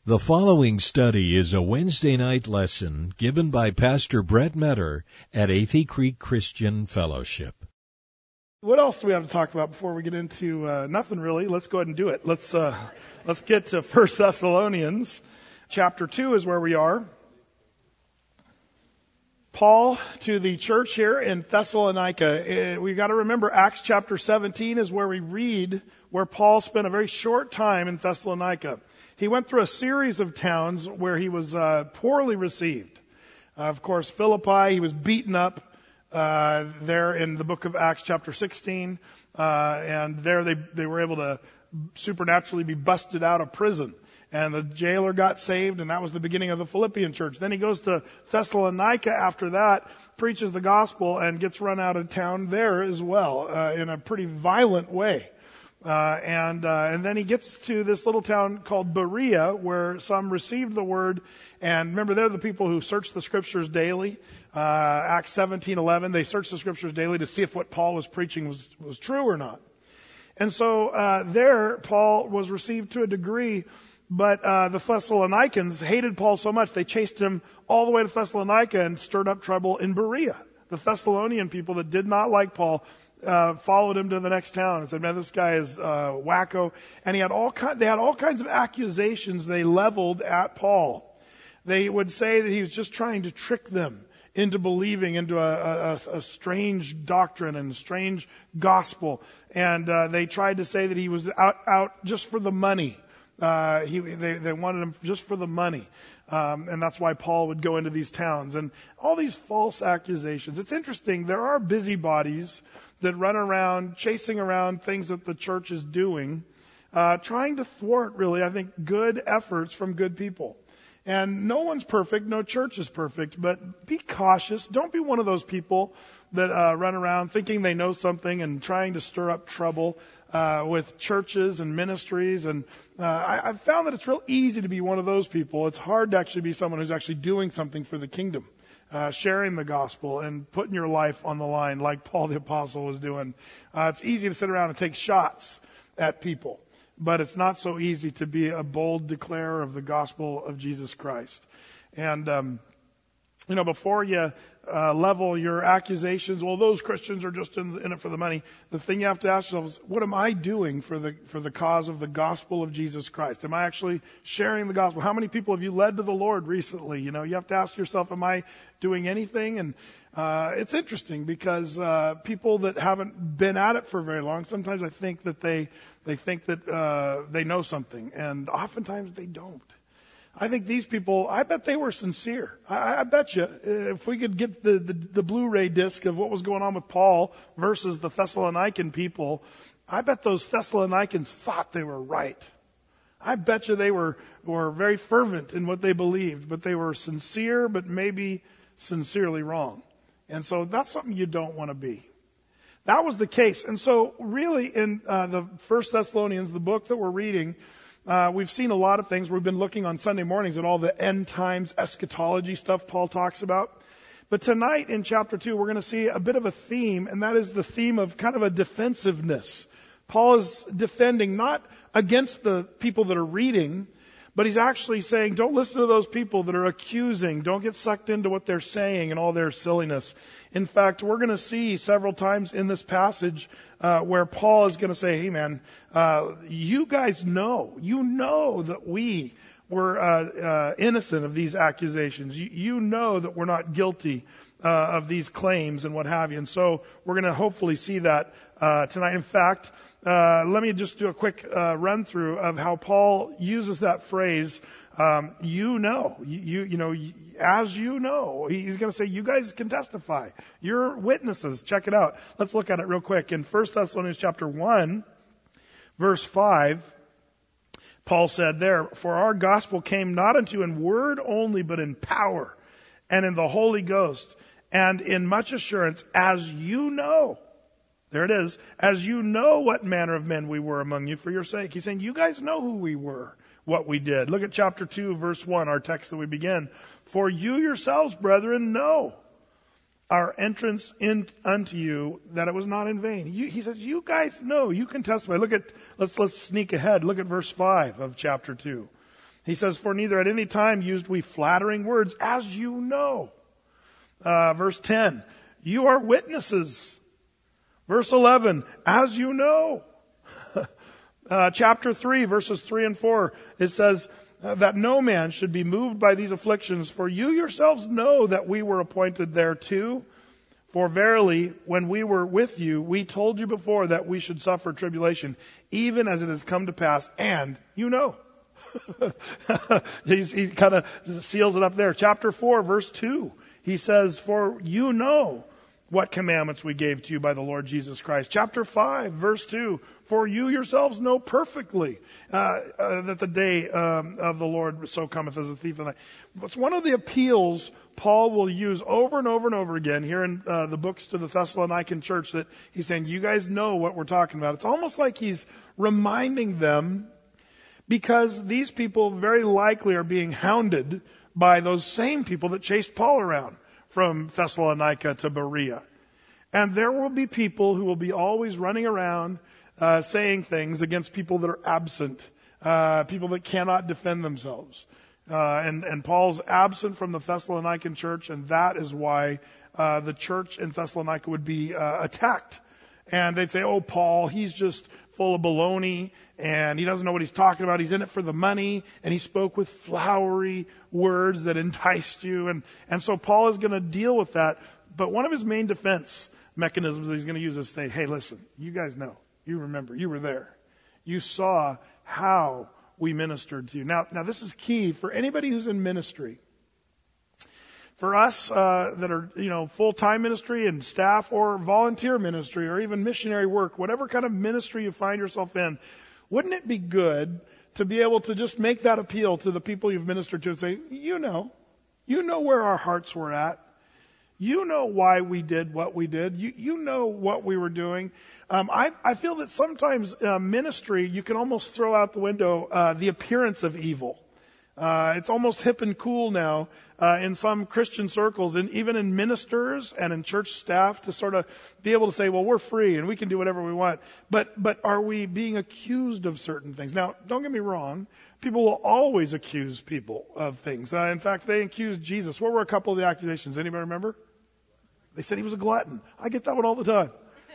The following study is a Wednesday night lesson given by Pastor Brett Metter at Athey Creek Christian Fellowship. What else do we have to talk about before we get into nothing really? Let's go ahead and do it. Let's get to 1 Thessalonians. Chapter 2 is where we are. Paul to the church here in Thessalonica. We've got to remember Acts chapter 17 is where we read where Paul spent a very short time in Thessalonica. He went through a series of towns where he was poorly received. Of course, Philippi, he was beaten up there in the book of Acts chapter 16. And there they were able to supernaturally be busted out of prison. And the jailer got saved, and that was the beginning of the Philippian church. Then he goes to Thessalonica after that, preaches the gospel, and gets run out of town there as well, in a pretty violent way. And then he gets to this little town called Berea, where some received the word. And remember, they're the people who search the scriptures daily. Acts 17:11, they searched the scriptures daily to see if what Paul was preaching was true or not. And so there, Paul was received to a degree. But the Thessalonians hated Paul so much, they chased him all the way to Thessalonica and stirred up trouble in Berea. The Thessalonian people that did not like Paul followed him to the next town and said, man, this guy is wacko. And they had all kinds of accusations they leveled at Paul. They would say that he was just trying to trick them into believing into a strange doctrine and a strange gospel. And they tried to say that he was out just for the money. They wanted him just for the money. And that's why Paul would go into these towns. And all these false accusations. It's interesting. There are busybodies that run around, chasing around things that the church is doing, trying to thwart, really, I think, good efforts from good people. And no one's perfect. No church is perfect. But be cautious. Don't be one of those people that run around thinking they know something and trying to stir up trouble with churches and ministries. And I've found that it's real easy to be one of those people. It's hard to actually be someone who's actually doing something for the kingdom, sharing the gospel and putting your life on the line like Paul the Apostle was doing. It's easy to sit around and take shots at people, but it's not so easy to be a bold declarer of the gospel of Jesus Christ. And before you level your accusations, well, those Christians are just in it for the money. The thing you have to ask yourself is, what am I doing for the cause of the gospel of Jesus Christ? Am I actually sharing the gospel? How many people have you led to the Lord recently? You have to ask yourself, am I doing anything? And it's interesting because people that haven't been at it for very long, sometimes I think that they think that they know something, and oftentimes they don't. I think these people, I bet they were sincere. I bet you, if we could get the Blu-ray disc of what was going on with Paul versus the Thessalonican people, I bet those Thessalonians thought they were right. I bet you they were very fervent in what they believed, but they were sincere, but maybe sincerely wrong. And so that's something you don't want to be. That was the case. And so really in the 1 Thessalonians, the book that we're reading, we've seen a lot of things. We've been looking on Sunday mornings at all the end times eschatology stuff Paul talks about. But tonight in chapter 2, we're going to see a bit of a theme, and that is the theme of kind of a defensiveness. Paul is defending not against the people that are reading, but he's actually saying, don't listen to those people that are accusing. Don't get sucked into what they're saying and all their silliness. In fact, we're going to see several times in this passage where Paul is going to say, hey man, you guys know that we were innocent of these accusations. You know that we're not guilty of these claims and what have you. And so we're going to hopefully see that tonight. In fact, let me just do a quick run through of how Paul uses that phrase. As you know, he's going to say, you guys can testify. You're witnesses. Check it out. Let's look at it real quick. In 1 Thessalonians chapter 1, verse 5, Paul said there, for our gospel came not unto in word only, but in power and in the Holy Ghost and in much assurance, as you know. There it is. As you know what manner of men we were among you for your sake. He's saying, you guys know who we were, what we did. Look at chapter 2, verse 1, our text that we begin. For you yourselves, brethren, know our entrance in unto you, that it was not in vain. He says, you guys know, you can testify. Let's sneak ahead. Look at verse 5 of chapter 2. He says, for neither at any time used we flattering words, as you know. Verse 10, you are witnesses. Verse 11, as you know. Chapter 3, verses 3 and 4, it says that no man should be moved by these afflictions, for you yourselves know that we were appointed thereto. For verily, when we were with you, we told you before that we should suffer tribulation, even as it has come to pass, and you know. He kind of seals it up there. Chapter 4, verse 2, he says, for you know what commandments we gave to you by the Lord Jesus Christ. Chapter 5, verse 2, for you yourselves know perfectly that the day of the Lord so cometh as a thief in the night. It's one of the appeals Paul will use over and over and over again here in the books to the Thessalonican church, that he's saying, you guys know what we're talking about. It's almost like he's reminding them, because these people very likely are being hounded by those same people that chased Paul around from Thessalonica to Berea. And there will be people who will be always running around saying things against people that are absent, people that cannot defend themselves. And Paul's absent from the Thessalonican church, and that is why the church in Thessalonica would be attacked. And they'd say, oh, Paul, he's just full of baloney, and he doesn't know what he's talking about. He's in it for the money, and he spoke with flowery words that enticed you. And so Paul is going to deal with that. But one of his main defense mechanisms that he's going to use is to say, hey, listen, you guys know, you remember, you were there. You saw how we ministered to you. Now this is key for anybody who's in ministry. For us that are, full-time ministry and staff or volunteer ministry or even missionary work, whatever kind of ministry you find yourself in, wouldn't it be good to be able to just make that appeal to the people you've ministered to and say, you know where our hearts were at. You know why we did what we did. You know what we were doing. I feel that sometimes ministry, you can almost throw out the window the appearance of evil. It's almost hip and cool now in some Christian circles, and even in ministers and in church staff, to sort of be able to say, well, we're free and we can do whatever we want. But are we being accused of certain things? Now, don't get me wrong. People will always accuse people of things. In fact, they accused Jesus. What were a couple of the accusations? Anybody remember? They said he was a glutton. I get that one all the time.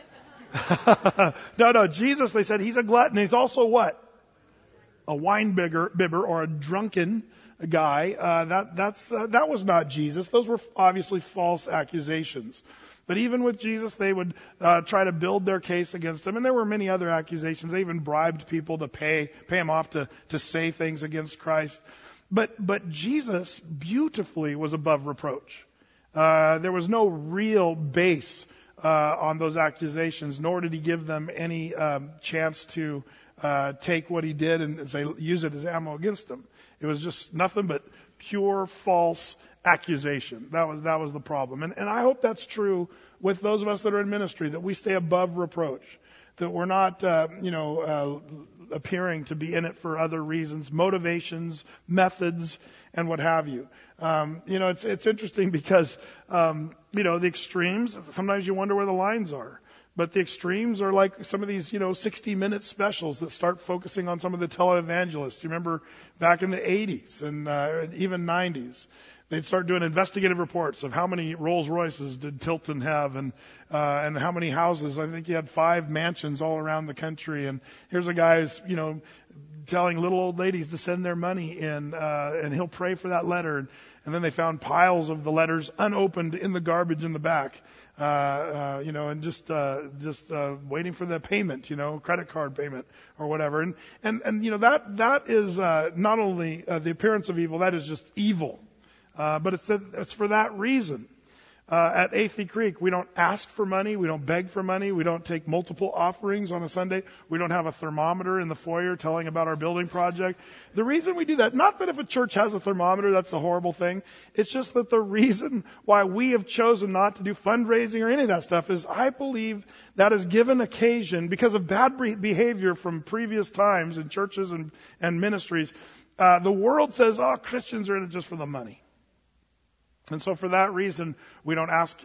No, Jesus, they said he's a glutton. He's also what? A wine bibber or a drunken guy. That was not Jesus. Those were obviously false accusations. But even with Jesus, they would try to build their case against him. And there were many other accusations. They even bribed people to pay him off to say things against Christ. But Jesus beautifully was above reproach. There was no real base on those accusations, nor did he give them any chance to take what he did and say, use it as ammo against him. It was just nothing but pure false accusation. That was the problem. And I hope that's true with those of us that are in ministry, that we stay above reproach, that we're not, appearing to be in it for other reasons, motivations, methods, and what have you. It's interesting because, the extremes, sometimes you wonder where the lines are. But the extremes are like some of these, 60-minute specials that start focusing on some of the televangelists. You remember back in the 80s and even 90s, they'd start doing investigative reports of how many Rolls Royces did Tilton have and how many houses. I think he had 5 mansions all around the country. And here's a guy who's, telling little old ladies to send their money in, and he'll pray for that letter. And then they found piles of the letters unopened in the garbage in the back, and just waiting for the payment, credit card payment or whatever. And that is not only the appearance of evil, that is just evil. But it's for that reason. At Athey Creek, we don't ask for money. We don't beg for money. We don't take multiple offerings on a Sunday. We don't have a thermometer in the foyer telling about our building project. The reason we do that, not that if a church has a thermometer, that's a horrible thing. It's just that the reason why we have chosen not to do fundraising or any of that stuff is I believe that is given occasion because of bad behavior from previous times in churches and ministries. The world says, Christians are in it just for the money. And so for that reason, we don't ask,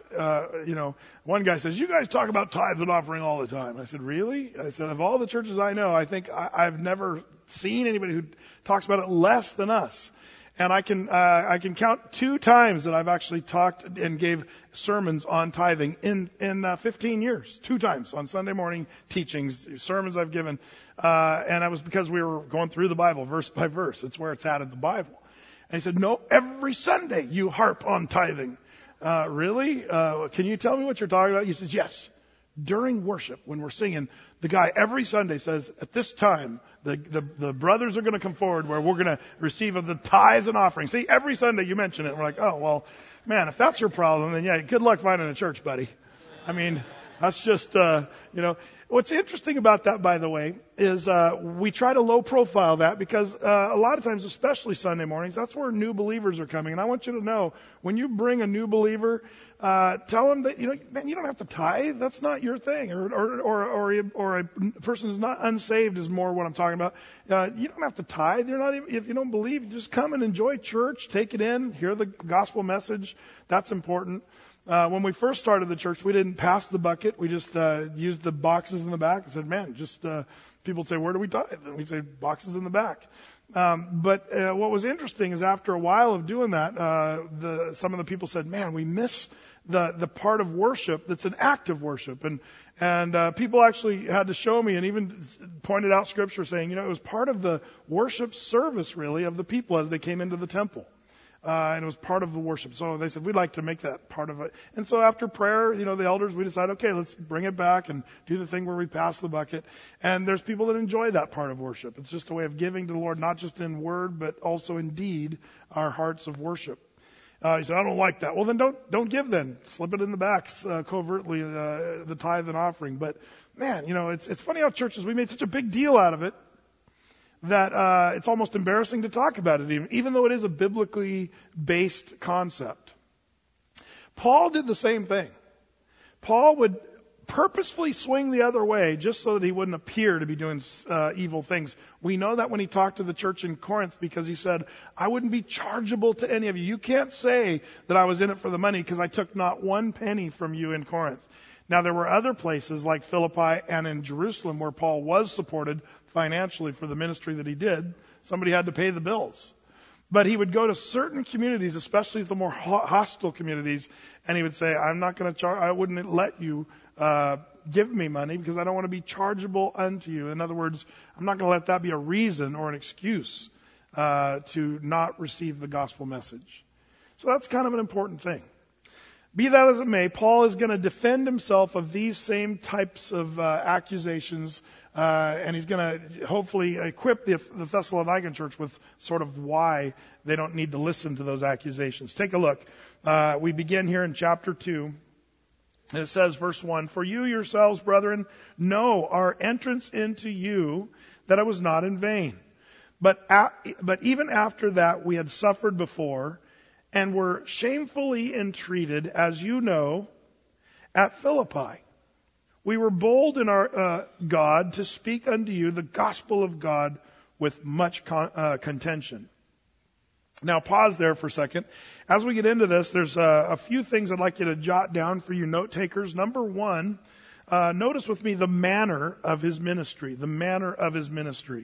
one guy says, you guys talk about tithes and offering all the time. I said, really? I said, of all the churches I know, I think I've never seen anybody who talks about it less than us. And I can count 2 times that I've actually talked and gave sermons on tithing in 15 years. 2 times on Sunday morning teachings, sermons I've given. And that was because we were going through the Bible verse by verse. It's where it's at in the Bible. And he said, no, every Sunday you harp on tithing. Really? Can you tell me what you're talking about? He says, yes. During worship, when we're singing, the guy every Sunday says, at this time, the brothers are going to come forward where we're going to receive of the tithes and offerings. See, every Sunday you mention it. And we're like, oh, well, man, if that's your problem, then yeah, good luck finding a church, buddy. I mean, that's just, What's interesting about that, by the way, is we try to low profile that because a lot of times, especially Sunday mornings, that's where new believers are coming. And I want you to know, when you bring a new believer, tell them that, man, you don't have to tithe. That's not your thing. Or a person who's not unsaved is more what I'm talking about. You don't have to tithe. If you don't believe, just come and enjoy church, take it in, hear the gospel message. That's important. When we first started the church, we didn't pass the bucket. We just used the boxes in the back and said, man, people say, where do we tithe? And we say, boxes in the back. But what was interesting is after a while of doing that, some of the people said, man, we miss the part of worship that's an act of worship. And people actually had to show me and even pointed out scripture saying, it was part of the worship service, really, of the people as they came into the temple. And it was part of the worship. So they said, we'd like to make that part of it. And so after prayer, the elders, we decided, okay, let's bring it back and do the thing where we pass the bucket. And there's people that enjoy that part of worship. It's just a way of giving to the Lord, not just in word, but also in deed, our hearts of worship. He said, I don't like that. Well, then don't give then. Slip it in the backs, covertly, the tithe and offering. But man, it's funny how churches, we made such a big deal out of it, that it's almost embarrassing to talk about it, even though it is a biblically based concept. Paul did the same thing. Paul would purposefully swing the other way just so that he wouldn't appear to be doing evil things. We know that when he talked to the church in Corinth, because he said, I wouldn't be chargeable to any of you. You can't say that I was in it for the money because I took not one penny from you in Corinth. Now, there were other places like Philippi and in Jerusalem where Paul was supported financially for the ministry that he did. Somebody had to pay the bills. But he would go to certain communities, especially the more hostile communities, and he would say, I'm not going to charge, I wouldn't let you give me money because I don't want to be chargeable unto you. In other words, I'm not going to let that be a reason or an excuse to not receive the gospel message. So that's kind of an important thing. Be that as it may, Paul is going to defend himself of these same types of accusations, and he's going to hopefully equip the Thessalonican church with sort of why they don't need to listen to those accusations. Take a look. We begin here in chapter 2, and it says, verse 1, For you yourselves, brethren, know our entrance into you, that it was not in vain. But even after that we had suffered before, and were shamefully entreated, as you know, at Philippi. We were bold in our God to speak unto you the gospel of God with much contention. Now pause there for a second. As we get into this, there's a few things I'd like you to jot down for you note takers. Number one, notice with me the manner of his ministry. The manner of his ministry.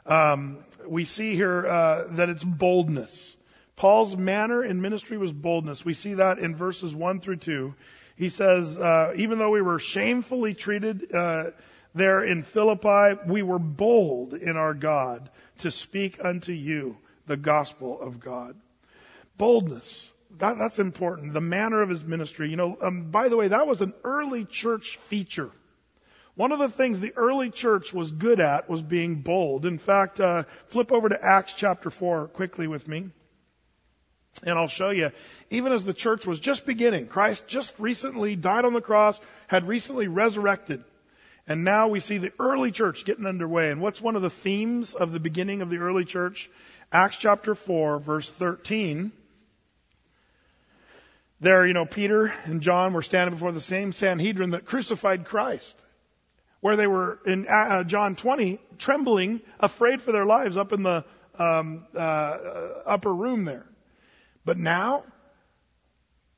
We see here that it's boldness. Paul's manner in ministry was boldness. We see that in verses 1 through 2. He says, even though we were shamefully treated there in Philippi, we were bold in our God to speak unto you the gospel of God. Boldness. That's important. The manner of his ministry. By the way, that was an early church feature. One of the things the early church was good at was being bold. In fact, flip over to Acts chapter 4 quickly with me. And I'll show you, even as the church was just beginning, Christ just recently died on the cross, had recently resurrected. And now we see the early church getting underway. And what's one of the themes of the beginning of the early church? Acts chapter 4, verse 13. There, Peter and John were standing before the same Sanhedrin that crucified Christ. Where they were in John 20, trembling, afraid for their lives up in the upper room there. But now,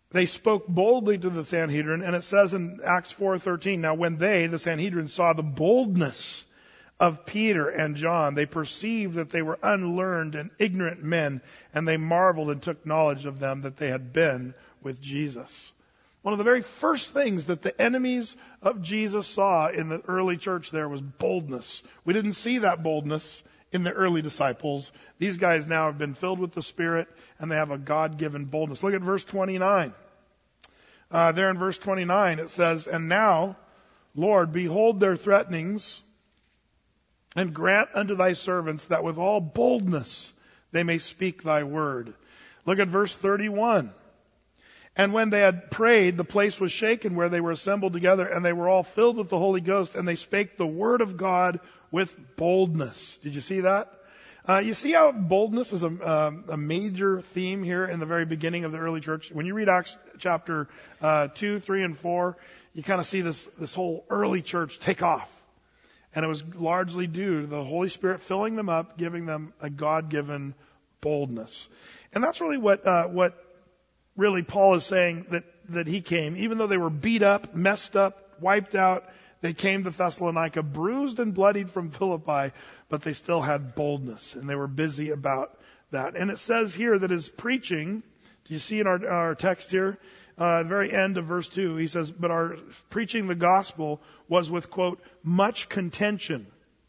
They spoke boldly to the Sanhedrin, and it says in Acts 4:13, now when they, the Sanhedrin, saw the boldness of Peter and John, they perceived that they were unlearned and ignorant men, and they marveled and took knowledge of them that they had been with Jesus. One of the very first things that the enemies of Jesus saw in the early church there was boldness. We didn't see that boldness in the early disciples. These guys now have been filled with the Spirit, and they have a God-given boldness. Look at verse 29. There in verse 29 it says, and now, Lord, behold their threatenings, and grant unto thy servants that with all boldness they may speak thy word. Look at verse 31. And when they had prayed, the place was shaken where they were assembled together, and they were all filled with the Holy Ghost, and they spake the word of God with boldness. Did you see that? You see how boldness is a major theme here in the very beginning of the early church? When you read Acts chapter 2, 3, and 4, you kind of see this whole early church take off. And it was largely due to the Holy Spirit filling them up, giving them a God-given boldness. And that's really what really Paul is saying that he came. Even though they were beat up, messed up, wiped out, they came to Thessalonica bruised and bloodied from Philippi, but they still had boldness, and they were busy about that. And it says here that his preaching, do you see in our text here, at the very end of verse 2, he says, but our preaching the gospel was with, quote, much contention.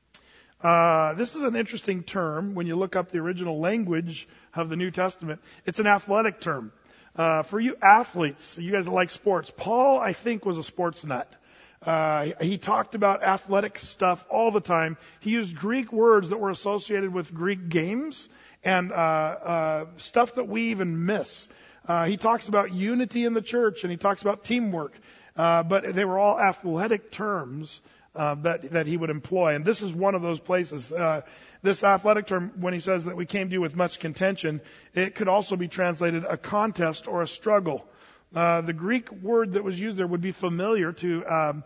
This is an interesting term. When you look up the original language of the New Testament, it's an athletic term. For you athletes, you guys that like sports, Paul, I think, was a sports nut. He talked about athletic stuff all the time. He used Greek words that were associated with Greek games and stuff that we even miss. He talks about unity in the church, and he talks about teamwork. But they were all athletic terms that he would employ. And this is one of those places. This athletic term, when he says that we came to you with much contention, it could also be translated a contest or a struggle. The Greek word that was used there would be familiar to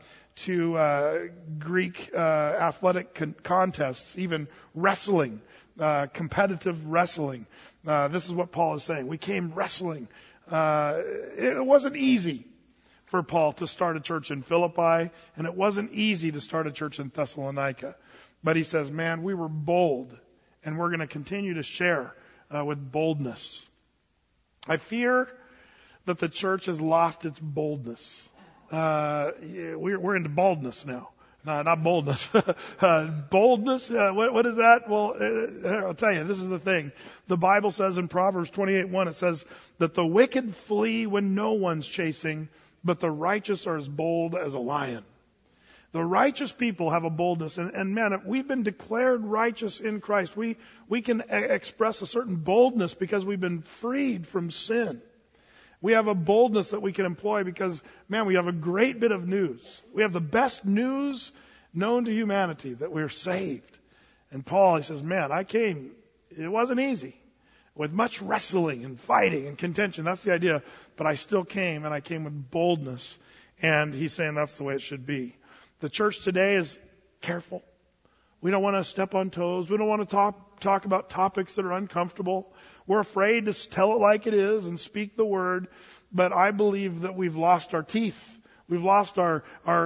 Greek athletic contests, even wrestling, competitive wrestling. This is what Paul is saying. We came wrestling. It wasn't easy for Paul to start a church in Philippi, and it wasn't easy to start a church in Thessalonica. But he says, man, we were bold, and we're going to continue to share with boldness. I fear that the church has lost its boldness. We're into baldness now. No, not boldness. Boldness, what is that? Well, I'll tell you, this is the thing. The Bible says in Proverbs 28:1, it says that the wicked flee when no one's chasing, but the righteous are as bold as a lion. The righteous people have a boldness. And man, if we've been declared righteous in Christ, we can express a certain boldness because we've been freed from sin. We have a boldness that we can employ because, man, we have a great bit of news. We have the best news known to humanity, that we're saved. And Paul, he says, man, I came, it wasn't easy, with much wrestling and fighting and contention. That's the idea. But I still came, and I came with boldness. And he's saying that's the way it should be. The church today is careful. We don't want to step on toes. We don't want to talk about topics that are uncomfortable. We're afraid to tell it like it is and speak the word. But I believe that we've lost our teeth. We've lost our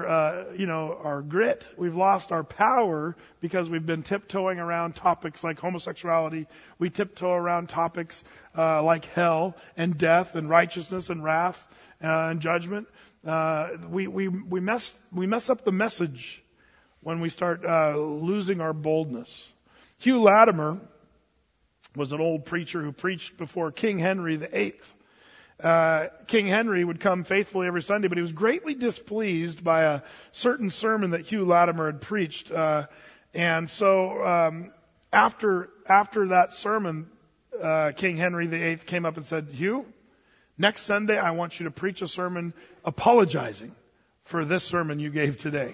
grit. We've lost our power because we've been tiptoeing around topics like homosexuality. We tiptoe around topics like hell and death and righteousness and wrath and judgment. We mess up the message when we start losing our boldness. Hugh Latimer was an old preacher who preached before King Henry VIII. King Henry would come faithfully every Sunday, but he was greatly displeased by a certain sermon that Hugh Latimer had preached. And so after that sermon, King Henry VIII came up and said, Hugh, next Sunday I want you to preach a sermon apologizing for this sermon you gave today.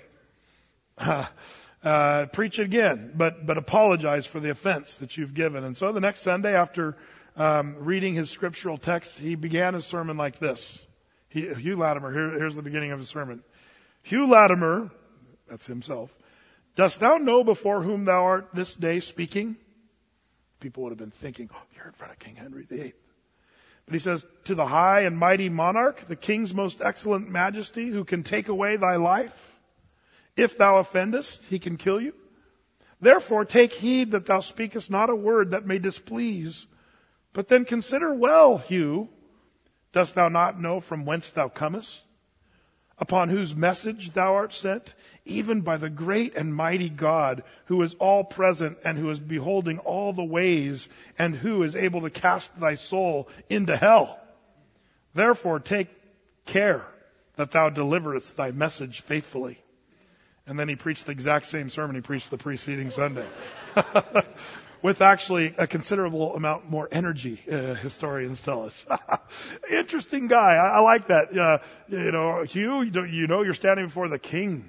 Preach it again, but apologize for the offense that you've given. And so the next Sunday, after reading his scriptural text, he began his sermon like this. Hugh Latimer, here's the beginning of his sermon. Hugh Latimer, that's himself, dost thou know before whom thou art this day speaking? People would have been thinking, oh, you're in front of King Henry VIII. But he says, to the high and mighty monarch, the king's most excellent majesty, who can take away thy life. If thou offendest, he can kill you. Therefore take heed that thou speakest not a word that may displease. But then consider well, Hugh, dost thou not know from whence thou comest? Upon whose message thou art sent? Even by the great and mighty God, who is all present and who is beholding all the ways, and who is able to cast thy soul into hell. Therefore take care that thou deliverest thy message faithfully. And then he preached the exact same sermon he preached the preceding Sunday. With actually a considerable amount more energy, historians tell us. Interesting guy. I like that. Hugh, you're standing before the king.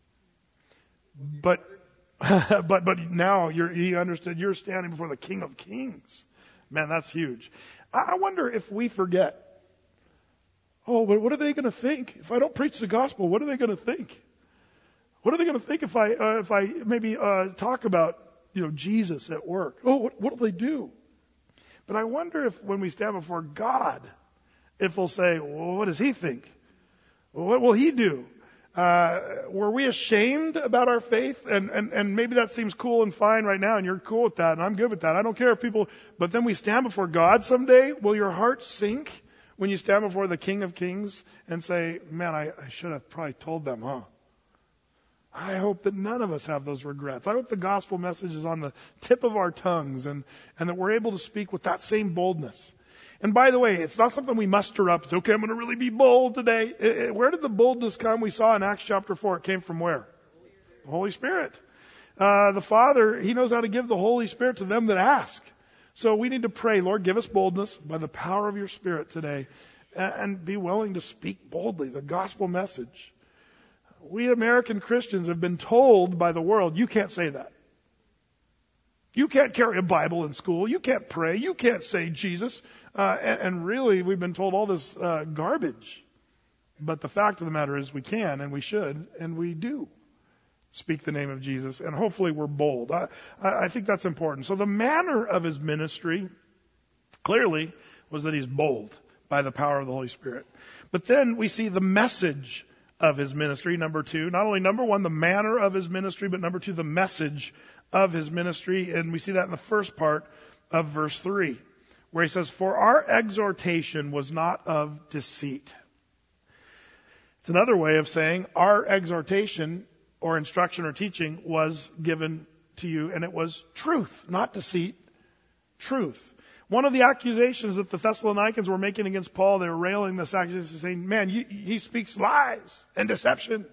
But now he understood you're standing before the King of Kings. Man, that's huge. I wonder if we forget. Oh, but what are they going to think if I don't preach the gospel? What are they going to think? What are they going to think if I maybe talk about Jesus at work? Oh, what will they do? But I wonder if when we stand before God, if we'll say, well, what does he think? Well, what will he do? Were we ashamed about our faith? And maybe that seems cool and fine right now, and you're cool with that, and I'm good with that. I don't care if people, but then we stand before God someday. Will your heart sink when you stand before the King of Kings and say, man, I should have probably told them, huh? I hope that none of us have those regrets. I hope the gospel message is on the tip of our tongues and that we're able to speak with that same boldness. And by the way, it's not something we muster up. It's okay, I'm going to really be bold today. Where did the boldness come? We saw in Acts chapter 4. It came from where? The Holy Spirit. The Father, He knows how to give the Holy Spirit to them that ask. So we need to pray, Lord, give us boldness by the power of your Spirit today and be willing to speak boldly the gospel message. We American Christians have been told by the world, you can't say that. You can't carry a Bible in school. You can't pray. You can't say Jesus. And really, we've been told all this garbage. But the fact of the matter is we can and we should and we do speak the name of Jesus. And hopefully we're bold. I think that's important. So the manner of his ministry clearly was that he's bold by the power of the Holy Spirit. But then we see the message of his ministry, number two. Not only number one, the manner of his ministry, but number two, the message of his ministry. And we see that in the first part of verse 3, where he says, for our exhortation was not of deceit. It's another way of saying our exhortation or instruction or teaching was given to you, and it was truth, not deceit, truth. One of the accusations that the Thessalonians were making against Paul, they were railing this accusation, saying, man, he speaks lies and deception.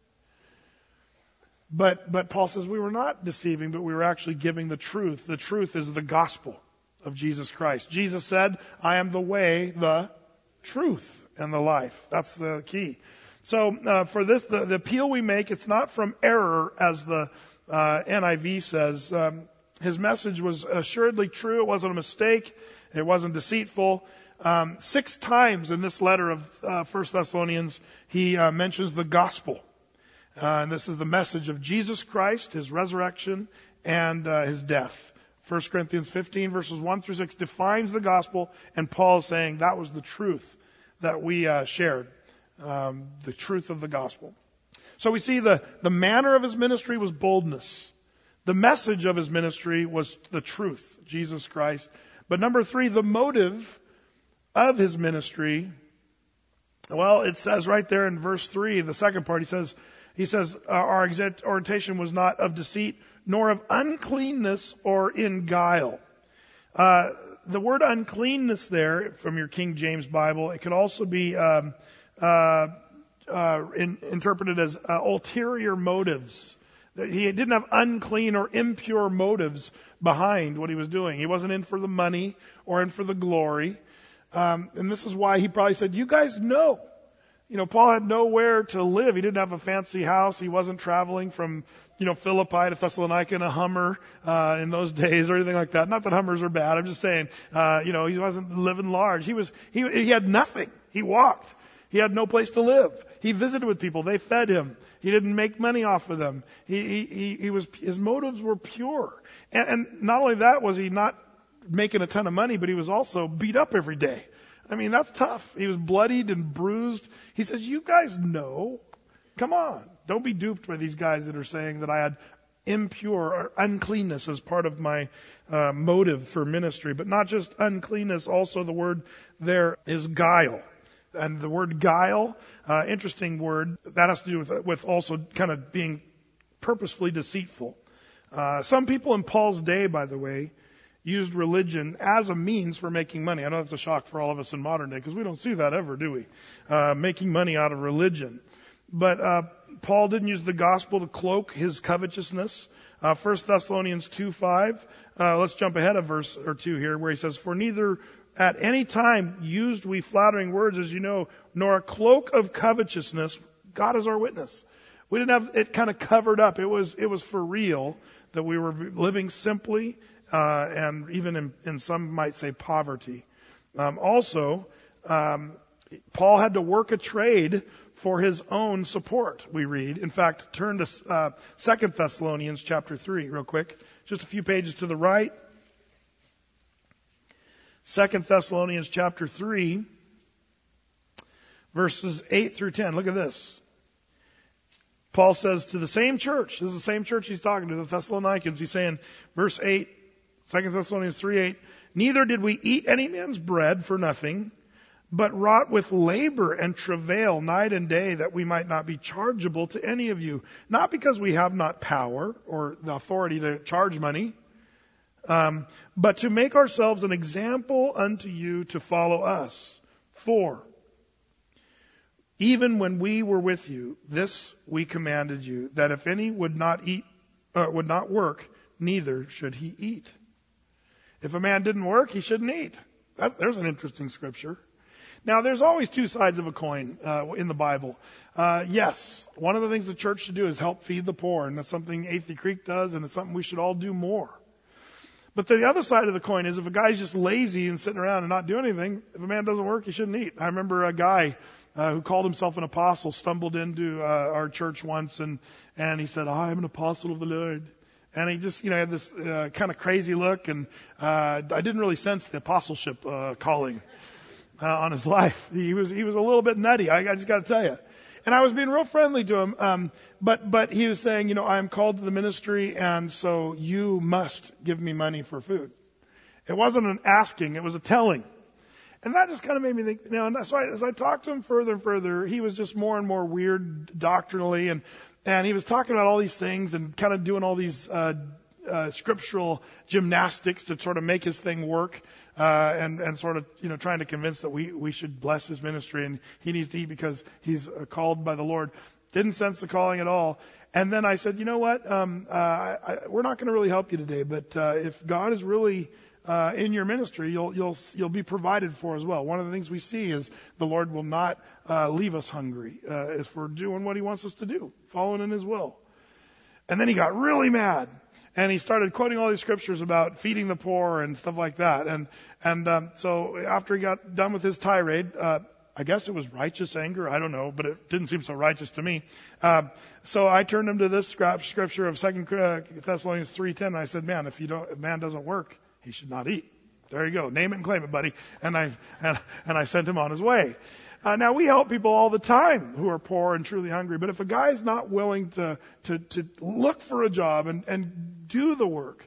But Paul says we were not deceiving, but we were actually giving the truth. The truth is the gospel of Jesus Christ. Jesus said, I am the way, the truth, and the life. That's the key. So for this, the appeal we make, it's not from error, as the NIV says. His message was assuredly true. It wasn't a mistake. It wasn't deceitful. 6 times in this letter of 1 Thessalonians, he mentions the gospel. And this is the message of Jesus Christ, his resurrection, and his death. 1 Corinthians 15, verses 1 through 6, defines the gospel, and Paul is saying that was the truth that we shared, the truth of the gospel. So we see the manner of his ministry was boldness. The message of his ministry was the truth, Jesus Christ. But number 3, the motive of his ministry, well, it says right there in verse 3, the second part, he says, our exhortation was not of deceit, nor of uncleanness or in guile. The word uncleanness there, from your King James Bible, it could also be interpreted as ulterior motives. He didn't have unclean or impure motives behind what he was doing. He wasn't in for the money or in for the glory. And this is why he probably said, you guys know. Paul had nowhere to live. He didn't have a fancy house. He wasn't traveling from, Philippi to Thessalonica in a Hummer, in those days or anything like that. Not that Hummers are bad. I'm just saying, he wasn't living large. He had nothing. He walked. He had no place to live. He visited with people. They fed him. He didn't make money off of them. His motives were pure. And not only that was he not making a ton of money, but he was also beat up every day. I mean, that's tough. He was bloodied and bruised. He says, you guys know. Come on. Don't be duped by these guys that are saying that I had impure or uncleanness as part of my motive for ministry. But not just uncleanness, also the word there is guile. And the word guile, interesting word, that has to do with also kind of being purposefully deceitful. Some people in Paul's day, by the way, used religion as a means for making money. I know that's a shock for all of us in modern day because we don't see that ever, do we? Making money out of religion. But Paul didn't use the gospel to cloak his covetousness. 1 Thessalonians 2:5. Let's jump ahead a verse or two here where he says, for neither at any time used we flattering words, as you know, nor a cloak of covetousness. God is our witness. We didn't have it kind of covered up. It was for real that we were living simply, and even in some might say poverty. Also, Paul had to work a trade for his own support, we read. In fact, turn to 2 Thessalonians chapter 3 real quick. Just a few pages to the right. 2 Thessalonians chapter 3, verses 8 through 10. Look at this. Paul says to the same church, this is the same church he's talking to, the Thessalonians. He's saying, verse 8, 2 Thessalonians 3:8, neither did we eat any man's bread for nothing, but wrought with labor and travail night and day, that we might not be chargeable to any of you. Not because we have not power or the authority to charge money, but to make ourselves an example unto you to follow us. For even when we were with you, this we commanded you, that if any would not work, neither should he eat. If a man didn't work, he shouldn't eat. There's an interesting scripture. Now, there's always two sides of a coin in the Bible. Yes, one of the things the church should do is help feed the poor, and that's something Athey Creek does, and it's something we should all do more. But the other side of the coin is if a guy's just lazy and sitting around and not doing anything, if a man doesn't work, he shouldn't eat. I remember a guy who called himself an apostle stumbled into our church once, and he said, I'm an apostle of the Lord. And he just, had this kind of crazy look, and I didn't really sense the apostleship calling on his life. He was a little bit nutty. I just got to tell you. And I was being real friendly to him, but he was saying, I am called to the ministry, and so you must give me money for food. It wasn't an asking; it was a telling. And that just kind of made me think, and so as I talked to him further and further, he was just more and more weird doctrinally, and he was talking about all these things and kind of doing all these scriptural gymnastics to sort of make his thing work, and sort of trying to convince that we should bless his ministry and he needs to eat because he's called by the Lord. Didn't sense the calling at all. And then I said, you know what? We're not going to really help you today, but if God is really in your ministry, you'll be provided for as well. One of the things we see is the Lord will not leave us hungry if we're doing what He wants us to do, following in His will. And then he got really mad, and he started quoting all these scriptures about feeding the poor and stuff like that. And so after he got done with his tirade, I guess it was righteous anger, I don't know, but it didn't seem so righteous to me. So I turned him to this scripture of 2 Thessalonians 3:10, and I said, man, if man doesn't work, he should not eat. There you go. Name it and claim it, buddy. And I sent him on his way. Now we help people all the time who are poor and truly hungry, but if a guy's not willing to look for a job and do the work,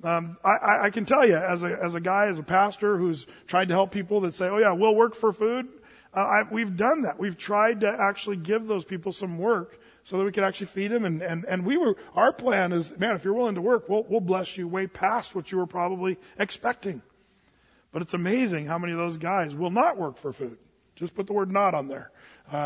I can tell you as a guy, as a pastor who's tried to help people that say, oh yeah, we'll work for food. We've done that. We've tried to actually give those people some work so that we could actually feed them. And our plan is, man, if you're willing to work, we'll bless you way past what you were probably expecting. But it's amazing how many of those guys will not work for food. Just put the word not on there.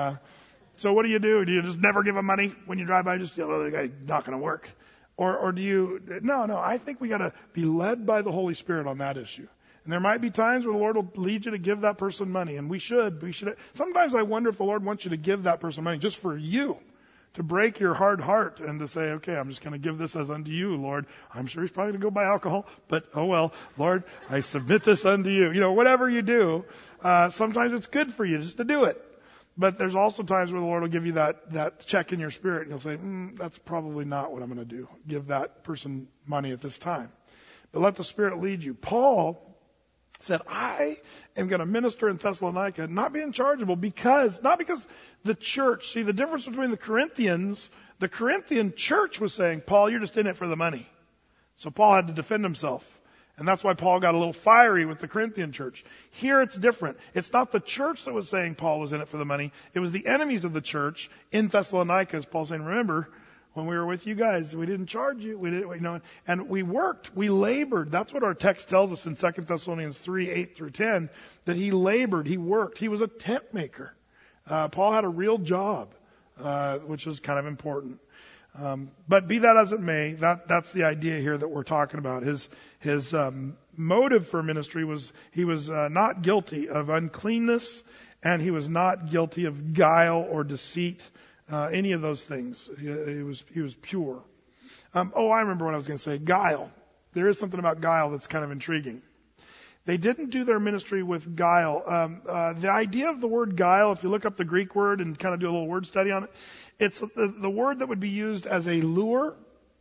So what do you do? Do you just never give them money when you drive by? Just, oh, the guy's not going to work. Or do you, no, I think we got to be led by the Holy Spirit on that issue. And there might be times where the Lord will lead you to give that person money. And we should. Sometimes I wonder if the Lord wants you to give that person money just for you, to break your hard heart and to say, okay, I'm just going to give this as unto you, Lord. I'm sure he's probably going to go buy alcohol, but oh well, Lord, I submit this unto you. Whatever you do, sometimes it's good for you just to do it. But there's also times where the Lord will give you that check in your spirit, and you'll say, that's probably not what I'm going to do. Give that person money at this time. But let the Spirit lead you. Paul said, I am going to minister in Thessalonica, not being chargeable not because the church, see the difference between the Corinthian church was saying, Paul, you're just in it for the money. So Paul had to defend himself. And that's why Paul got a little fiery with the Corinthian church. Here it's different. It's not the church that was saying Paul was in it for the money. It was the enemies of the church in Thessalonica, as Paul's saying, remember, when we were with you guys, we didn't charge you. And we worked. We labored. That's what our text tells us in 2 Thessalonians 3, 8 through 10, that he labored, he worked. He was a tent maker. Paul had a real job, which was kind of important. But be that as it may, that's the idea here that we're talking about. His motive for ministry was he was not guilty of uncleanness, and he was not guilty of guile or deceit, any of those things. He was pure. I remember what I was going to say. Guile. There is something about guile that's kind of intriguing. They didn't do their ministry with guile. The idea of the word guile, if you look up the Greek word and kind of do a little word study on it, it's the word that would be used as a lure,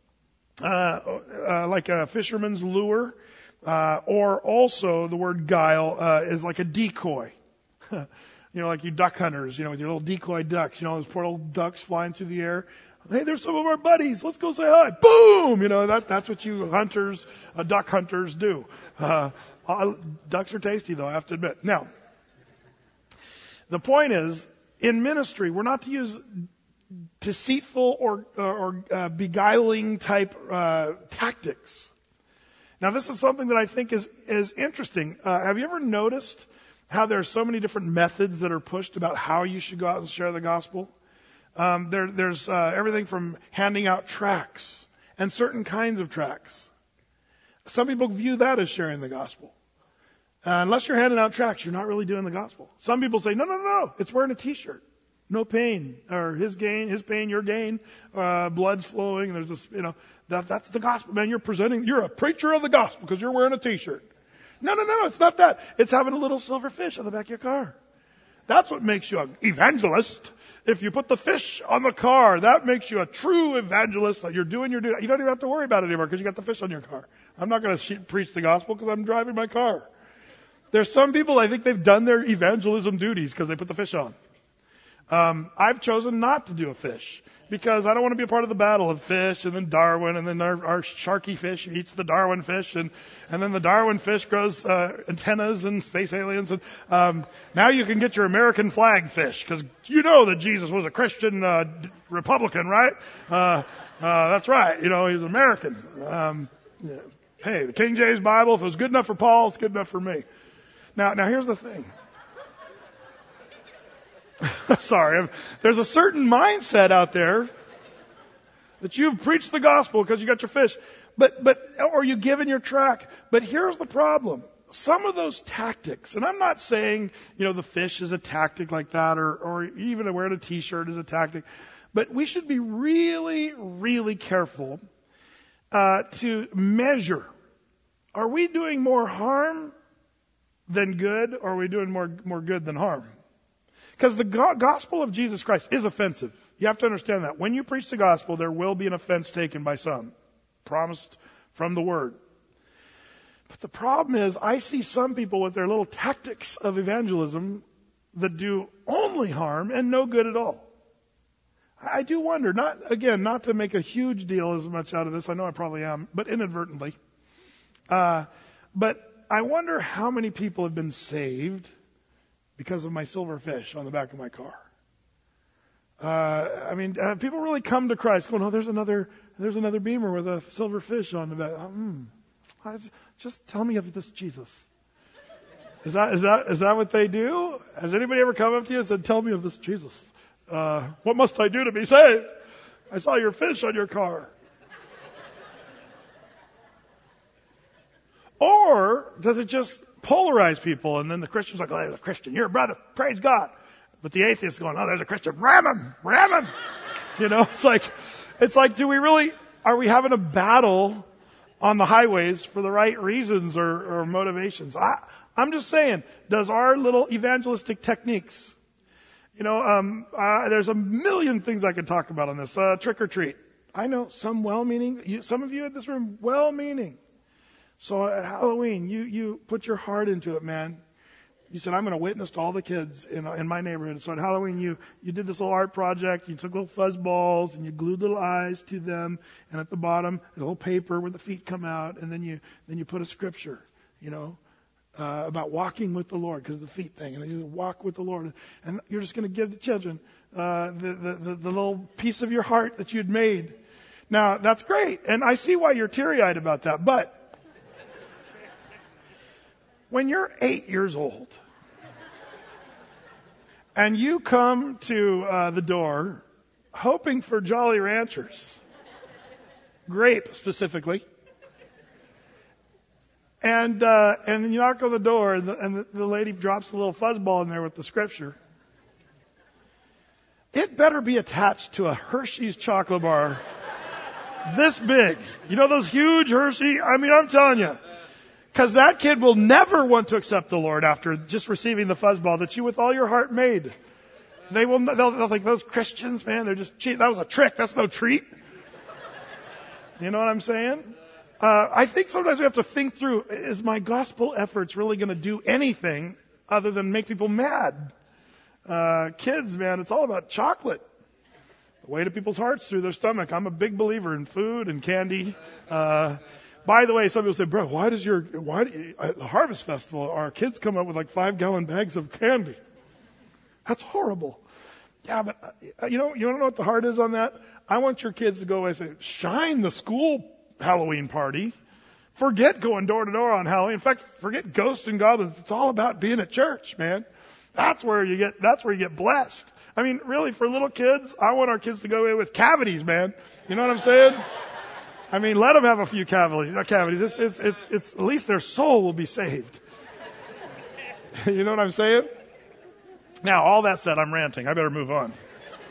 like a fisherman's lure, or also the word guile is like a decoy. Like you duck hunters, with your little decoy ducks, those poor little ducks flying through the air. Hey, there's some of our buddies. Let's go say hi. Boom! That's what you duck hunters do. Ducks are tasty, though, I have to admit. Now, the point is, in ministry, we're not to use deceitful or beguiling type tactics. Now, this is something that I think is interesting. Have you ever noticed how there are so many different methods that are pushed about how you should go out and share the gospel? There's everything from handing out tracts and certain kinds of tracts. Some people view that as sharing the gospel. Unless you're handing out tracts, you're not really doing the gospel. Some people say, no, it's wearing a t-shirt. No pain, or his pain, your gain, blood's flowing. There's this, that's the gospel. Man, you're a preacher of the gospel because you're wearing a t-shirt. No, it's not that. It's having a little silver fish on the back of your car. That's what makes you an evangelist. If you put the fish on the car, that makes you a true evangelist. You're doing your duty. You don't even have to worry about it anymore because you got the fish on your car. I'm not going to preach the gospel because I'm driving my car. There's some people, I think they've done their evangelism duties because they put the fish on. I've chosen not to do a fish because I don't want to be a part of the battle of fish and then Darwin and then our sharky fish eats the Darwin fish and then the Darwin fish grows antennas and space aliens and now you can get your American flag fish because you know that Jesus was a Christian Republican, right? That's right. He's American. Hey, the King James Bible, if it was good enough for Paul, it's good enough for me. Now here's the thing. Sorry, there's a certain mindset out there that you've preached the gospel because you got your fish, or you given your tract. But here's the problem. Some of those tactics, and I'm not saying, the fish is a tactic like that, or even wearing a t-shirt is a tactic, but we should be really, really careful, to measure. Are we doing more harm than good, or are we doing more good than harm? Because the gospel of Jesus Christ is offensive. You have to understand that. When you preach the gospel, there will be an offense taken by some. Promised from the word. But the problem is, I see some people with their little tactics of evangelism that do only harm and no good at all. I do wonder, not to make a huge deal as much out of this, I know I probably am, but inadvertently. But I wonder how many people have been saved because of my silver fish on the back of my car. People really come to Christ going, there's another Beamer with a silver fish on the back. Just tell me of this Jesus. Is that what they do? Has anybody ever come up to you and said, tell me of this Jesus? What must I do to be saved? I saw your fish on your car. Or does it just polarize people, and then the Christian's like, there's a Christian, you're a brother, praise God. But the atheist's going, there's a Christian, ram him. It's like, are we having a battle on the highways for the right reasons or motivations? I'm just saying, does our little evangelistic techniques, there's a million things I could talk about on this. Trick or treat. I know some well-meaning, some of you in this room, well-meaning. So at Halloween, you put your heart into it, man. You said, I'm going to witness to all the kids in my neighborhood. So at Halloween, you did this little art project. You took little fuzz balls and you glued little eyes to them. And at the bottom, a little paper where the feet come out. And then you put a scripture, about walking with the Lord, because of the feet thing. And you just walk with the Lord. And you're just going to give the children the little piece of your heart that you'd made. Now, that's great. And I see why you're teary-eyed about that. But when you're 8 years old and you come to the door hoping for Jolly Ranchers, grape specifically, and then you knock on the door and the lady drops a little fuzzball in there with the scripture, it better be attached to a Hershey's chocolate bar this big. You know those huge Hershey? I mean, I'm telling you. Because that kid will never want to accept the Lord after just receiving the fuzzball that you with all your heart made. They'll think, those Christians, man, they're just cheap. That was a trick. That's no treat. You know what I'm saying? I think sometimes we have to think through, is my gospel efforts really going to do anything other than make people mad? Kids, man, it's all about chocolate. The way to people's hearts through their stomach. I'm a big believer in food and candy. By the way, some people say, bro, why at the Harvest Festival, our kids come up with like 5-gallon bags of candy? That's horrible. Yeah, but you want to know what the heart is on that? I want your kids to go away and say, shine the school Halloween party. Forget going door to door on Halloween. In fact, forget ghosts and goblins. It's all about being at church, man. That's where you get blessed. I mean, really, for little kids, I want our kids to go away with cavities, man. You know what I'm saying? I mean, let them have a few cavities. It's at least their soul will be saved. You know what I'm saying? Now, all that said, I'm ranting. I better move on.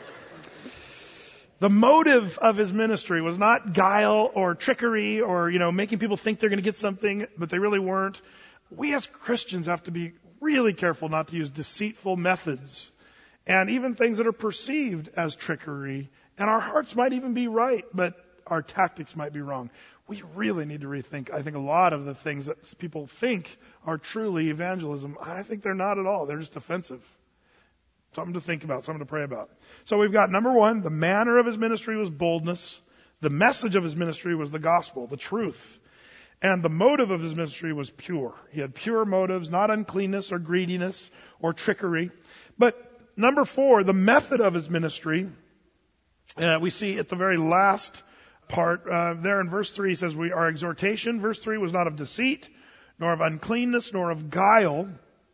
The motive of his ministry was not guile or trickery or, making people think they're going to get something, but they really weren't. We as Christians have to be really careful not to use deceitful methods and even things that are perceived as trickery. And our hearts might even be right, but our tactics might be wrong. We really need to rethink, I think, a lot of the things that people think are truly evangelism. I think they're not at all. They're just offensive. Something to think about, something to pray about. So we've got number one, the manner of his ministry was boldness. The message of his ministry was the gospel, the truth. And the motive of his ministry was pure. He had pure motives, not uncleanness or greediness or trickery. But number four, the method of his ministry, we see at the very last part, there in verse 3, he says, our exhortation, verse 3, was not of deceit, nor of uncleanness, nor of guile,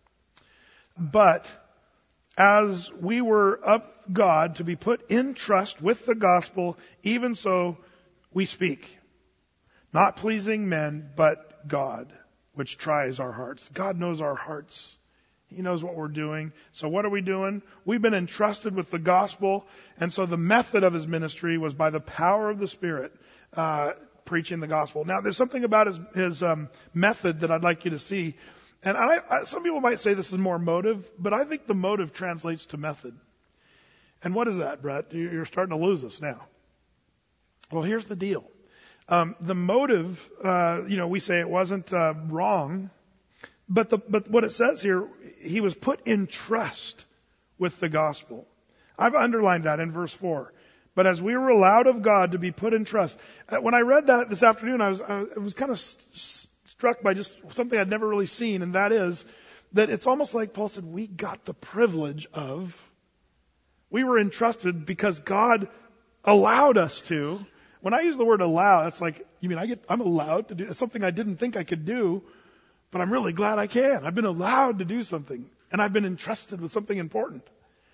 but as we were of God to be put in trust with the gospel, even so we speak. Not pleasing men, but God, which tries our hearts. God knows our hearts. He knows what we're doing. So what are we doing? We've been entrusted with the gospel. And so the method of his ministry was by the power of the Spirit, preaching the gospel. Now, there's something about his method that I'd like you to see. And some people might say this is more motive, but I think the motive translates to method. And what is that, Brett? You're starting to lose us now. Well, here's the deal. The motive, we say it wasn't wrong, but what it says here, he was put in trust with the gospel. I've underlined that in verse 4. But as we were allowed of God to be put in trust. When I read that this afternoon, I was kind of struck by just something I'd never really seen, and that is that it's almost like Paul said, we got the privilege of, we were entrusted because God allowed us to. When I use the word allow, it's like, you mean I'm allowed to do, it's something I didn't think I could do, but I'm really glad I can. I've been allowed to do something, and I've been entrusted with something important.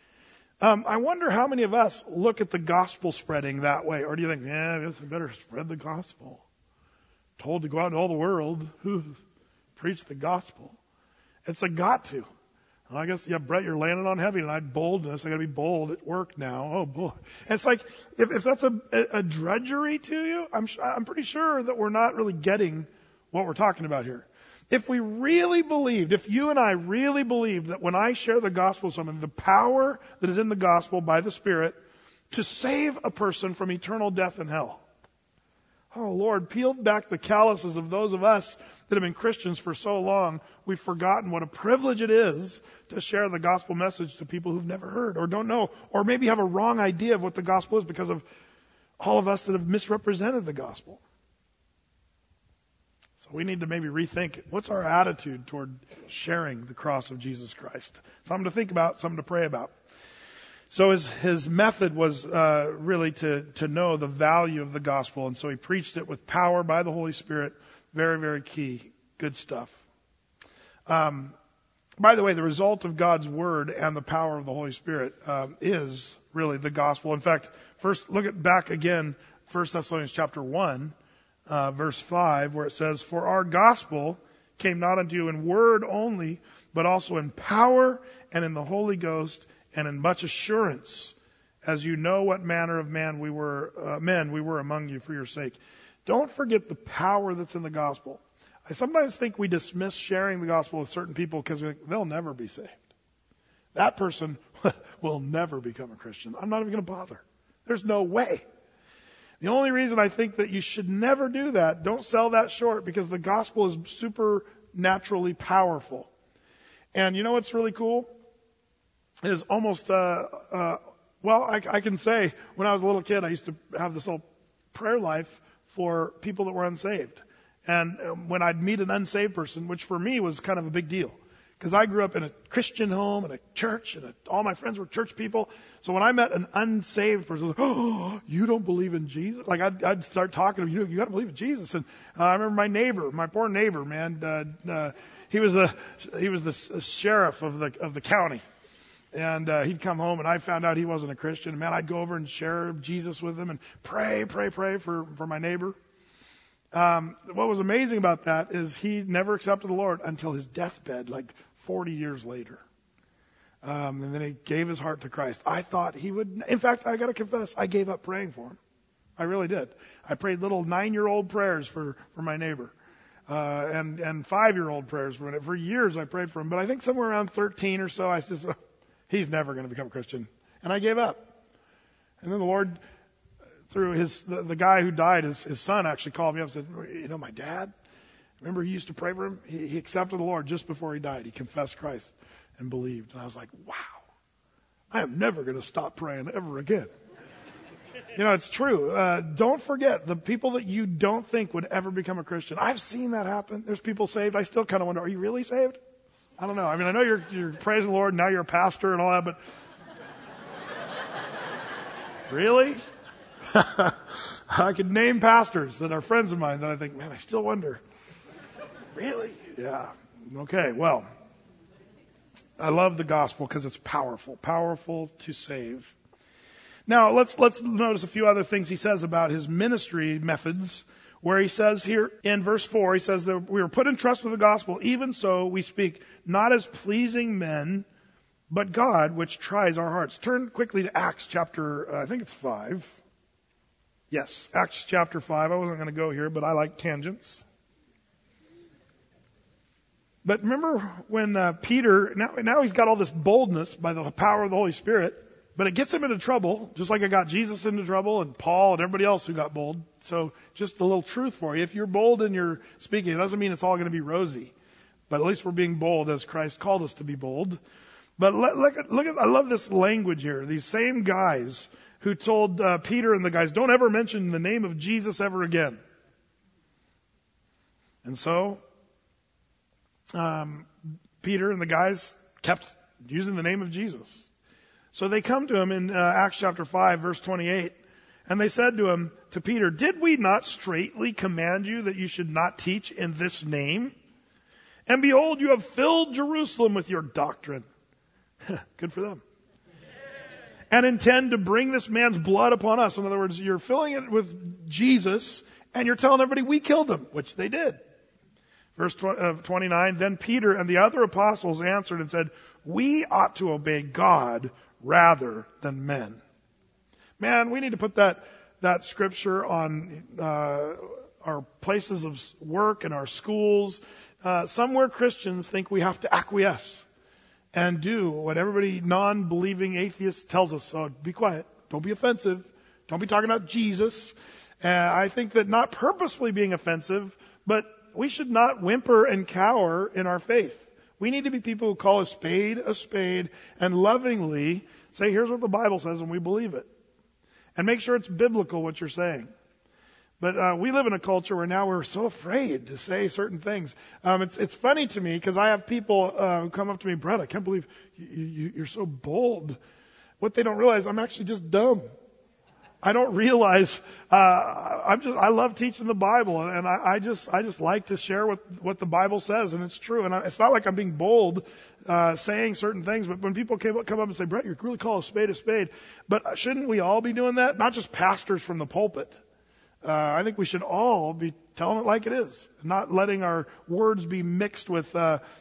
I wonder how many of us look at the gospel spreading that way, or do you think, I guess we better spread the gospel? Told to go out into all the world, preach the gospel. It's a got to. I guess, Brett, you're landing on heavy tonight. Boldness. I got to be bold at work now. Oh boy. And it's like, if that's a drudgery to you, I'm pretty sure that we're not really getting what we're talking about here. If we really believed, if you and I really believed that when I share the gospel with someone, the power that is in the gospel by the Spirit to save a person from eternal death and hell, Oh, Lord, peel back the calluses of those of us that have been Christians for so long, we've forgotten what a privilege it is to share the gospel message to people who've never heard or don't know, or maybe have a wrong idea of what the gospel is because of all of us that have misrepresented the gospel. So we need to maybe rethink what's our attitude toward sharing the cross of Jesus Christ. Something to think about, something to pray about. So his method was really to know the value of the gospel, and so he preached it with power by the Holy Spirit. Very, very key. Good stuff. By the way, the result of God's word and the power of the Holy Spirit is really the gospel. In fact, first look back again, 1 Thessalonians chapter 1, verse 5, where it says, "For our gospel came not unto you in word only, but also in power and in the Holy Ghost, and in much assurance, as you know what manner of men we were among you for your sake." Don't forget the power that's in the gospel. I sometimes think we dismiss sharing the gospel with certain people because they'll never be saved. That person will never become a Christian. I'm not even going to bother. There's no way. The only reason I think that you should never do that, don't sell that short, because the gospel is supernaturally powerful. And you know what's really cool? It is almost, I can say when I was a little kid, I used to have this little prayer life for people that were unsaved. And when I'd meet an unsaved person, which for me was kind of a big deal, because I grew up in a Christian home and a church, and all my friends were church people. So when I met an unsaved person, I was like, "Oh, you don't believe in Jesus?" Like I'd start talking to them, you got to believe in Jesus. And I remember my poor neighbor, man, he was the sheriff of the county. And he'd come home, and I found out he wasn't a Christian. Man, I'd go over and share Jesus with him and pray for my neighbor. What was amazing about that is he never accepted the Lord until his deathbed, like 40 years later. And then he gave his heart to Christ. I thought he would. In fact, I got to confess, I gave up praying for him. I really did. I prayed little 9-year-old prayers for my neighbor. And 5-year-old prayers for him. For years I prayed for him. But I think somewhere around 13 or so, I said, he's never going to become a Christian. And I gave up. And then the Lord, through the guy who died, his son actually called me up and said, "You know, my dad, remember he used to pray for him? He accepted the Lord just before he died. He confessed Christ and believed." And I was like, wow, I am never going to stop praying ever again. You know, it's true. Don't forget the people that you don't think would ever become a Christian. I've seen that happen. There's people saved. I still kind of wonder, are you really saved? I don't know. I mean, I know you're praising the Lord, now you're a pastor and all that, but really? I could name pastors that are friends of mine that I think, man, I still wonder. Really? Yeah. Okay, well, I love the gospel because it's powerful to save. Now, let's notice a few other things he says about his ministry methods, where he says here in verse 4, he says that we were put in trust with the gospel, even so we speak not as pleasing men, but God, which tries our hearts. Turn quickly to Acts chapter, I think it's 5. Yes, Acts chapter 5. I wasn't going to go here, but I like tangents. But remember when Peter, now he's got all this boldness by the power of the Holy Spirit, but it gets him into trouble, just like it got Jesus into trouble and Paul and everybody else who got bold. So just a little truth for you. If you're bold in your speaking, it doesn't mean it's all going to be rosy. But at least we're being bold as Christ called us to be bold. But look at, I love this language here. These same guys who told Peter and the guys, don't ever mention the name of Jesus ever again. And so Peter and the guys kept using the name of Jesus. So they come to him in Acts chapter 5, verse 28, and they said to him, to Peter, "Did we not straitly command you that you should not teach in this name? And behold, you have filled Jerusalem with your doctrine." Good for them. "And intend to bring this man's blood upon us." In other words, you're filling it with Jesus, and you're telling everybody we killed him, which they did. Verse 29, "Then Peter and the other apostles answered and said, we ought to obey God rather than men." Man, we need to put that scripture on our places of work and our schools. Somewhere Christians think we have to acquiesce and do what everybody non-believing atheist tells us. So be quiet. Don't be offensive. Don't be talking about Jesus. I think that not purposefully being offensive, but we should not whimper and cower in our faith. We need to be people who call a spade and lovingly say, here's what the Bible says, and we believe it. And make sure it's biblical what you're saying. But we live in a culture where now we're so afraid to say certain things. It's funny to me because I have people who come up to me, Brett, I can't believe you're so bold. What they don't realize, I'm actually just dumb. I don't realize I love teaching the Bible, and I just like to share what the Bible says, and it's true. And it's not like I'm being bold saying certain things, but when people come up and say, Brett, you really call a spade, but shouldn't we all be doing that? Not just pastors from the pulpit. I think we should all be telling it like it is, not letting our words be mixed with,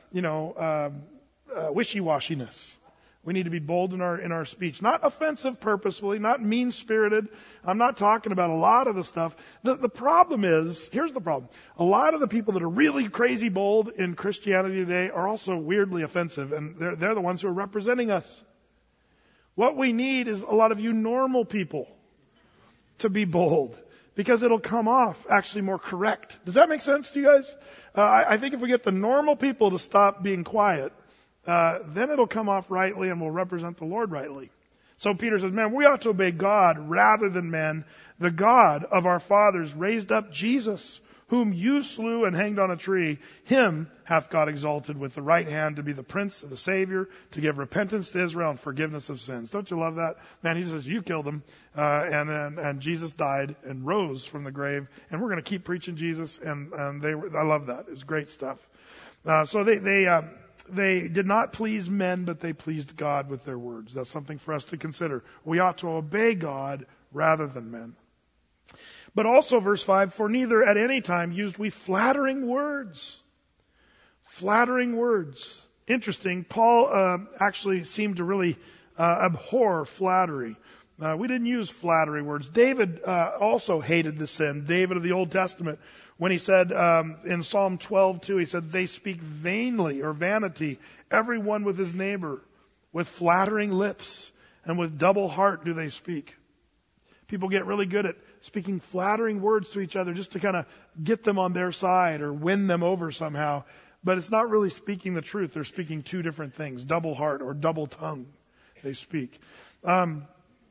wishy-washiness. We need to be bold in our speech, not offensive purposefully, not mean-spirited. I'm not talking about a lot of the stuff. The problem is, here's the problem. A lot of the people that are really crazy bold in Christianity today are also weirdly offensive, and they're the ones who are representing us. What we need is a lot of you normal people to be bold, because it'll come off actually more correct. Does that make sense to you guys? I think if we get the normal people to stop being quiet, then it'll come off rightly and will represent the Lord rightly. So Peter says, man, we ought to obey God rather than men. The God of our fathers raised up Jesus, whom you slew and hanged on a tree. Him hath God exalted with the right hand to be the Prince of the Savior, to give repentance to Israel and forgiveness of sins. Don't you love that? Man, he says, you killed him. And Jesus died and rose from the grave. And we're going to keep preaching Jesus. And I love that. It's great stuff. So they did not please men, but they pleased God with their words. That's something for us to consider. We ought to obey God rather than men. But also, verse 5, for neither at any time used we flattering words. Flattering words. Interesting. Paul actually seemed to really abhor flattery. We didn't use flattery words. David also hated the sin. David of the Old Testament, when he said in Psalm 12:2, he said, they speak vainly or vanity, every one with his neighbor, with flattering lips and with double heart do they speak. People get really good at speaking flattering words to each other just to kind of get them on their side or win them over somehow. But it's not really speaking the truth. They're speaking two different things, double heart or double tongue they speak. I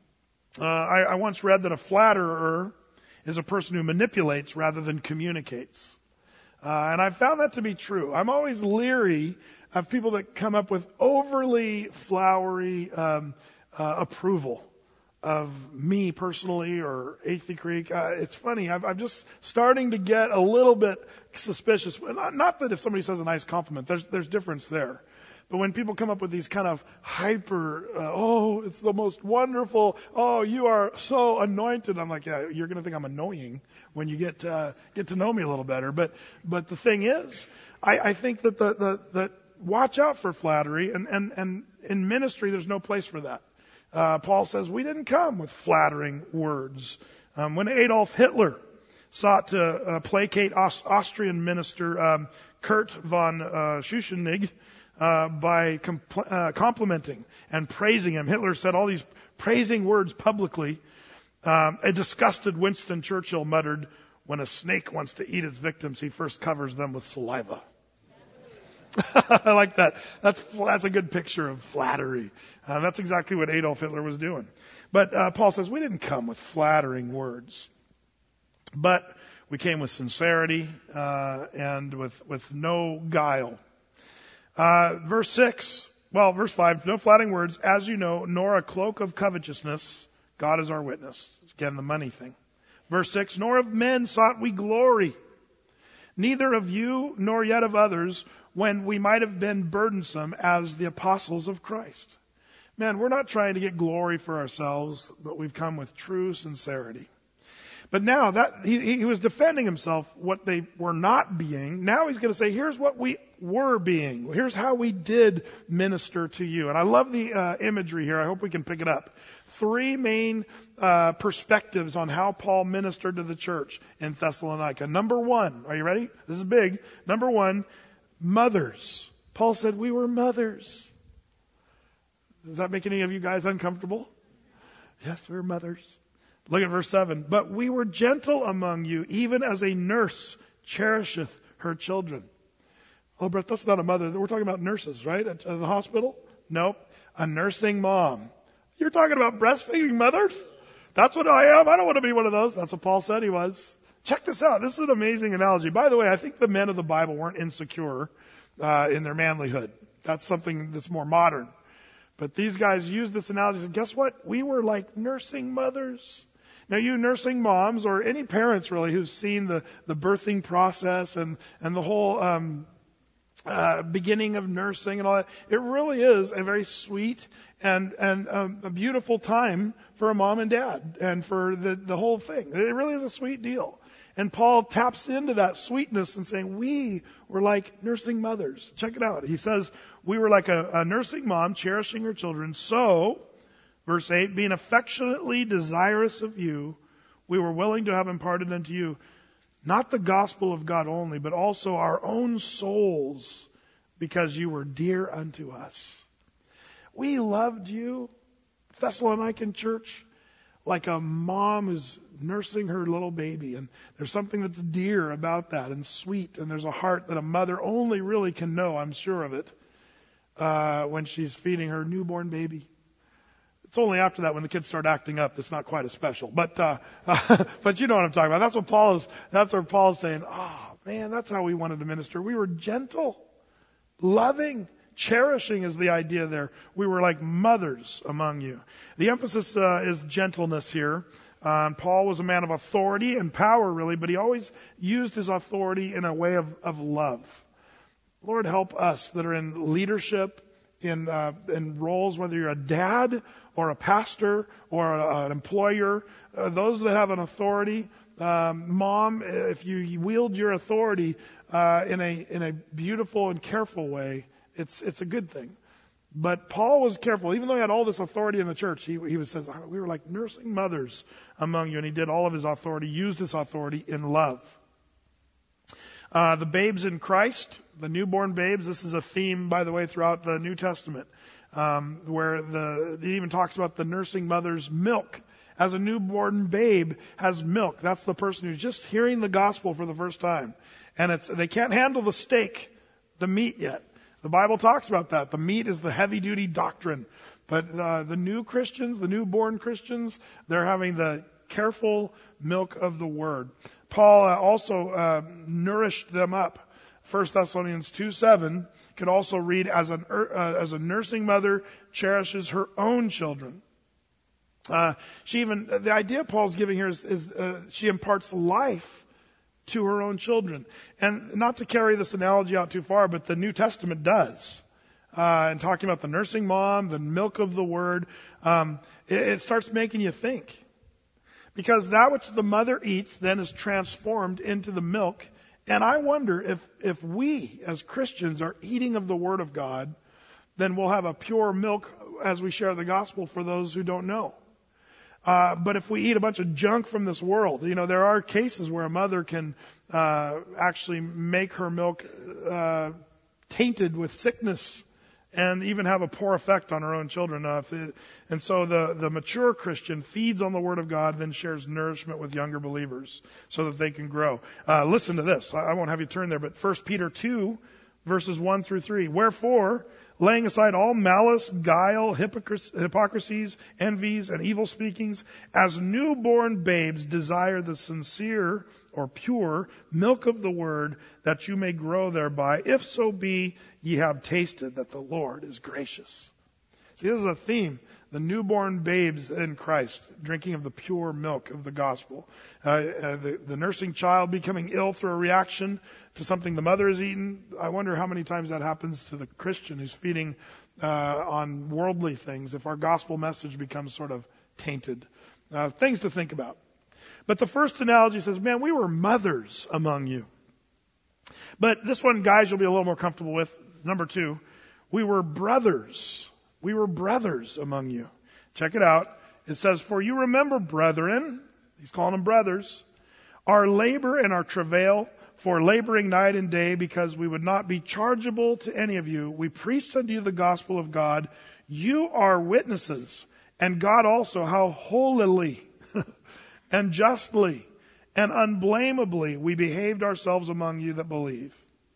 once read that a flatterer is a person who manipulates rather than communicates. And I've found that to be true. I'm always leery of people that come up with overly flowery approval of me personally or Athey Creek. It's funny. I'm just starting to get a little bit suspicious. Not that if somebody says a nice compliment, there's difference there. But when people come up with these kind of hyper, it's the most wonderful, you are so anointed. I'm like, yeah, you're going to think I'm annoying when you get to know me a little better. But the thing is, I think that that watch out for flattery, and in ministry, there's no place for that. Paul says we didn't come with flattering words. When Adolf Hitler sought to placate Austrian minister Kurt von Schuschnigg by complimenting and praising him, Hitler said all these praising words publicly. A disgusted Winston Churchill muttered, "When a snake wants to eat its victims, he first covers them with saliva." I like that. That's a good picture of flattery. That's exactly what Adolf Hitler was doing. But Paul says we didn't come with flattering words, but we came with sincerity and with no guile. Verse 5, no flattering words, as you know, nor a cloak of covetousness. God is our witness. Again, the money thing. Verse 6, nor of men sought we glory, neither of you nor yet of others, when we might have been burdensome as the apostles of Christ. Man, we're not trying to get glory for ourselves, but we've come with true sincerity. But now that he was defending himself, what they were not being, now he's going to say, here's what we were being. Here's how we did minister to you. And I love the imagery here. I hope we can pick it up. 3 main perspectives on how Paul ministered to the church in Thessalonica. Number 1, are you ready? This is big. Number 1, mothers. Paul said we were mothers. Does that make any of you guys uncomfortable? Yes, we're mothers. Look at verse 7. But we were gentle among you, even as a nurse cherisheth her children. Oh, Brett, that's not a mother. We're talking about nurses, right? At the hospital? Nope. A nursing mom. You're talking about breastfeeding mothers? That's what I am. I don't want to be one of those. That's what Paul said he was. Check this out. This is an amazing analogy. By the way, I think the men of the Bible weren't insecure in their manlyhood. That's something that's more modern. But these guys used this analogy. And guess what? We were like nursing mothers. Now, you nursing moms, or any parents really who've seen the birthing process and the whole beginning of nursing and all that, it really is a very sweet and a beautiful time for a mom and dad and for the whole thing. It really is a sweet deal. And Paul taps into that sweetness and saying, we were like nursing mothers. Check it out. He says, we were like a nursing mom cherishing her children. So, verse 8, being affectionately desirous of you, we were willing to have imparted unto you not the gospel of God only, but also our own souls, because you were dear unto us. We loved you, Thessalonican church, like a mom who's nursing her little baby. And there's something that's dear about that and sweet. And there's a heart that a mother only really can know, I'm sure of it, when she's feeding her newborn baby. It's only after that when the kids start acting up that's not quite as special. But but you know what I'm talking about. That's what Paul is saying. Oh man, that's how we wanted to minister. We were gentle, loving, cherishing is the idea there. We were like mothers among you. The emphasis is gentleness here. Paul was a man of authority and power, really, but he always used his authority in a way of love. Lord, help us that are in leadership, in roles, whether you're a dad or a pastor or an employer, those that have an authority. Mom, if you wield your authority in a beautiful and careful way, it's a good thing. But Paul was careful. Even though he had all this authority in the church, he says, we were like nursing mothers among you. And he did all of his authority, used his authority in love. The babes in Christ, the newborn babes, this is a theme, by the way, throughout the New Testament, where it even talks about the nursing mother's milk. As a newborn babe has milk, that's the person who's just hearing the gospel for the first time. And they can't handle the steak, the meat yet. The Bible talks about that. The meat is the heavy-duty doctrine. But the new Christians, the newborn Christians, they're having the careful milk of the Word. Paul also nourished them up. 1 Thessalonians 2:7 could also read, as a nursing mother cherishes her own children. The idea Paul's giving here is she imparts life to her own children. And not to carry this analogy out too far, but the New Testament does. And talking about the nursing mom, the milk of the Word, it starts making you think. Because that which the mother eats then is transformed into the milk. And I wonder if we as Christians are eating of the Word of God, then we'll have a pure milk as we share the gospel for those who don't know. But if we eat a bunch of junk from this world, there are cases where a mother can actually make her milk tainted with sickness and even have a poor effect on her own children. And so the mature Christian feeds on the Word of God, then shares nourishment with younger believers so that they can grow. Listen to this. I won't have you turn there, but 1 Peter 2, verses 1 through 3. Wherefore, laying aside all malice, guile, hypocrisies, envies, and evil speakings, as newborn babes desire the sincere or pure milk of the Word, that you may grow thereby, if so be ye have tasted that the Lord is gracious. See, this is a theme. The newborn babes in Christ, drinking of the pure milk of the gospel. The nursing child becoming ill through a reaction to something the mother has eaten. I wonder how many times that happens to the Christian who's feeding on worldly things, if our gospel message becomes sort of tainted. Things to think about. But the first analogy says, man, we were mothers among you. But this one, guys, you'll be a little more comfortable with. Number 2, we were brothers. We were brothers among you. Check it out. It says, for you remember, brethren, he's calling them brothers, our labor and our travail, for laboring night and day, because we would not be chargeable to any of you. We preached unto you the gospel of God. You are witnesses, and God also, how holily and justly and unblameably we behaved ourselves among you that believe.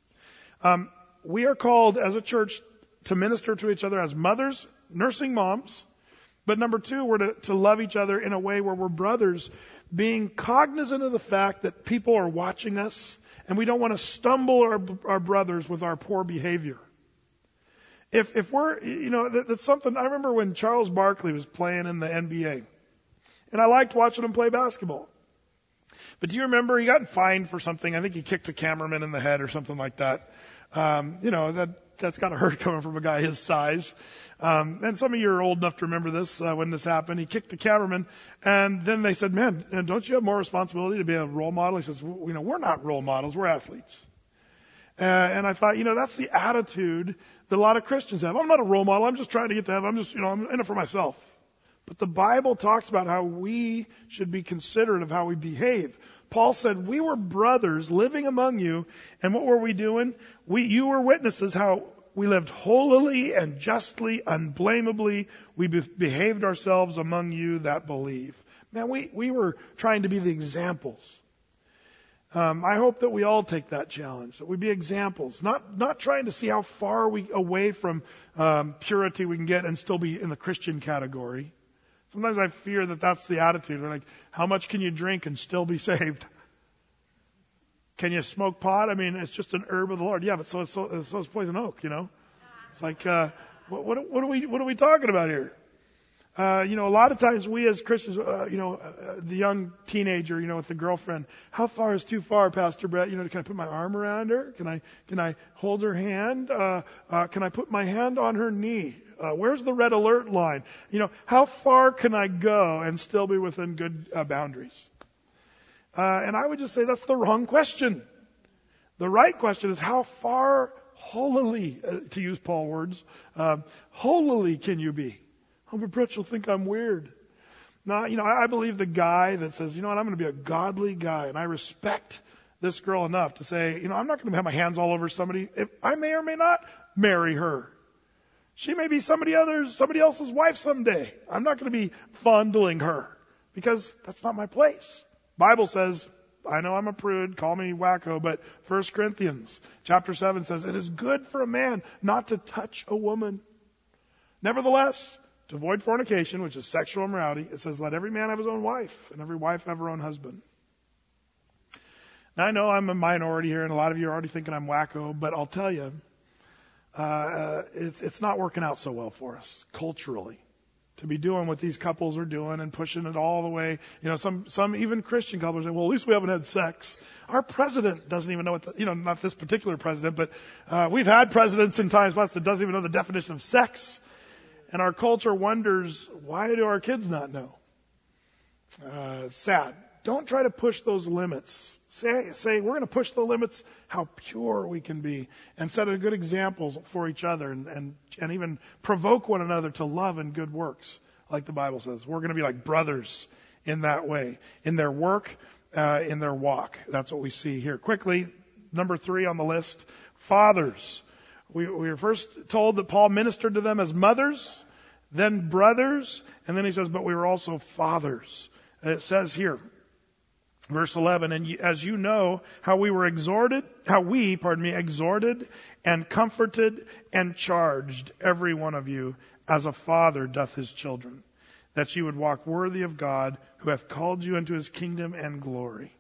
We are called as a church to minister to each other as mothers, nursing moms. But number two, we're to love each other in a way where we're brothers, being cognizant of the fact that people are watching us, and we don't want to stumble our brothers with our poor behavior. If we're, that's something, I remember when Charles Barkley was playing in the NBA, and I liked watching him play basketball. But do you remember he got fined for something? I think he kicked a cameraman in the head or something like that. That's got to hurt coming from a guy his size. And some of you are old enough to remember this, when this happened. He kicked the cameraman, and then they said, man, don't you have more responsibility to be a role model? He says, we're not role models, we're athletes. And I thought, that's the attitude that a lot of Christians have. I'm not a role model, I'm just trying to get to heaven, I'm in it for myself. But the Bible talks about how we should be considerate of how we behave. Paul said, we were brothers living among you, and what were we doing? You were witnesses how we lived holily and justly, unblameably. We behaved ourselves among you that believe. Man, we were trying to be the examples. I hope that we all take that challenge, that we be examples, not trying to see how far away from purity we can get and still be in the Christian category. Sometimes I fear that that's the attitude. We're like, how much can you drink and still be saved? Can you smoke pot? I mean, it's just an herb of the Lord. Yeah, but so is poison oak, It's like, what are we talking about here? A lot of times we as Christians, the young teenager, with the girlfriend, how far is too far, Pastor Brett? Can I put my arm around her? Can I hold her hand? Can I put my hand on her knee? Where's the red alert line? How far can I go and still be within good boundaries? And I would just say that's the wrong question. The right question is how far holily, to use Paul's words, holily can you be? Oh, but Brett, you'll think I'm weird. No, I believe the guy that says, I'm going to be a godly guy, and I respect this girl enough to say, I'm not going to have my hands all over somebody. If I may or may not marry her. She may be somebody else's wife someday. I'm not going to be fondling her because that's not my place. Bible says, I know I'm a prude, call me wacko, but 1 Corinthians chapter 7 says, it is good for a man not to touch a woman. Nevertheless, to avoid fornication, which is sexual immorality, it says, let every man have his own wife, and every wife have her own husband. Now, I know I'm a minority here, and a lot of you are already thinking I'm wacko, but I'll tell you, it's not working out so well for us culturally to be doing what these couples are doing and pushing it all the way. Some even Christian couples say, well, at least we haven't had sex. Our president doesn't even know what not this particular president, but we've had presidents in times past that doesn't even know the definition of sex. And our culture wonders, why do our kids not know? Sad. Don't try to push those limits. Say we're going to push the limits how pure we can be and set a good examples for each other and even provoke one another to love and good works, like the Bible says. We're going to be like brothers in that way, in their work, in their walk. That's what we see here. Quickly, number 3 on the list, fathers. We were first told that Paul ministered to them as mothers, then brothers, and then he says, but we were also fathers. And it says here, verse 11, and as you know how we exhorted and comforted and charged every one of you as a father doth his children, that you would walk worthy of God who hath called you into his kingdom and glory.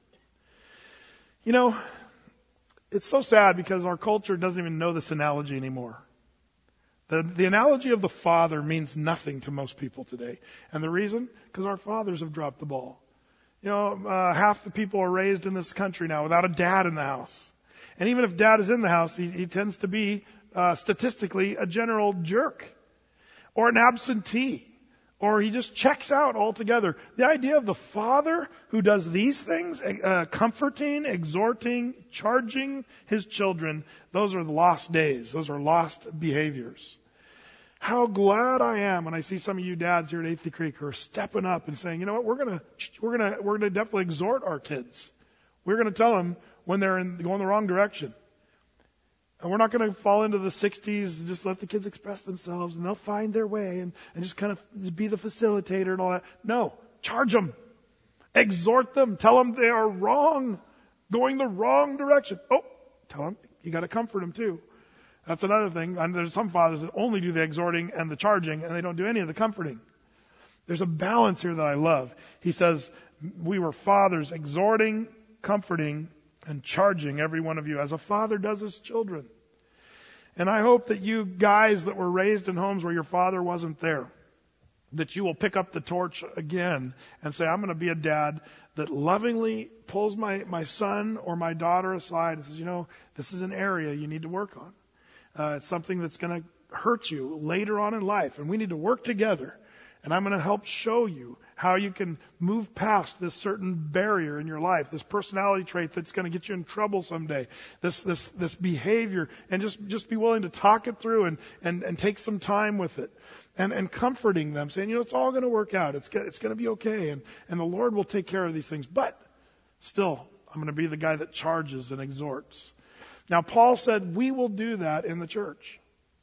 It's so sad because our culture doesn't even know this analogy anymore. The analogy of the father means nothing to most people today. And the reason? Because our fathers have dropped the ball. Half the people are raised in this country now without a dad in the house. And even if dad is in the house, he tends to be, statistically, a general jerk. Or an absentee. Or he just checks out altogether. The idea of the father who does these things, comforting, exhorting, charging his children, those are the lost days. Those are lost behaviors. How glad I am when I see some of you dads here at Athey Creek who are stepping up and saying, you know what, we're gonna definitely exhort our kids. We're gonna tell them when they're going the wrong direction. And we're not going to fall into the 60s and just let the kids express themselves and they'll find their way and just kind of be the facilitator and all that. No, charge them. Exhort them. Tell them they are wrong, going the wrong direction. Oh, tell them you got to comfort them too. That's another thing. And there's some fathers that only do the exhorting and the charging, and they don't do any of the comforting. There's a balance here that I love. He says, we were fathers exhorting, comforting, and charging every one of you as a father does his children. And I hope that you guys that were raised in homes where your father wasn't there, that you will pick up the torch again and say, I'm going to be a dad that lovingly pulls my son or my daughter aside and says, this is an area you need to work on. It's something that's going to hurt you later on in life, and we need to work together. And I'm going to help show you how you can move past this certain barrier in your life, this personality trait that's going to get you in trouble someday, this behavior, and just be willing to talk it through and take some time with it. And comforting them, saying, it's all going to work out. It's going to be okay. And the Lord will take care of these things. But still, I'm going to be the guy that charges and exhorts. Now, Paul said we will do that in the church.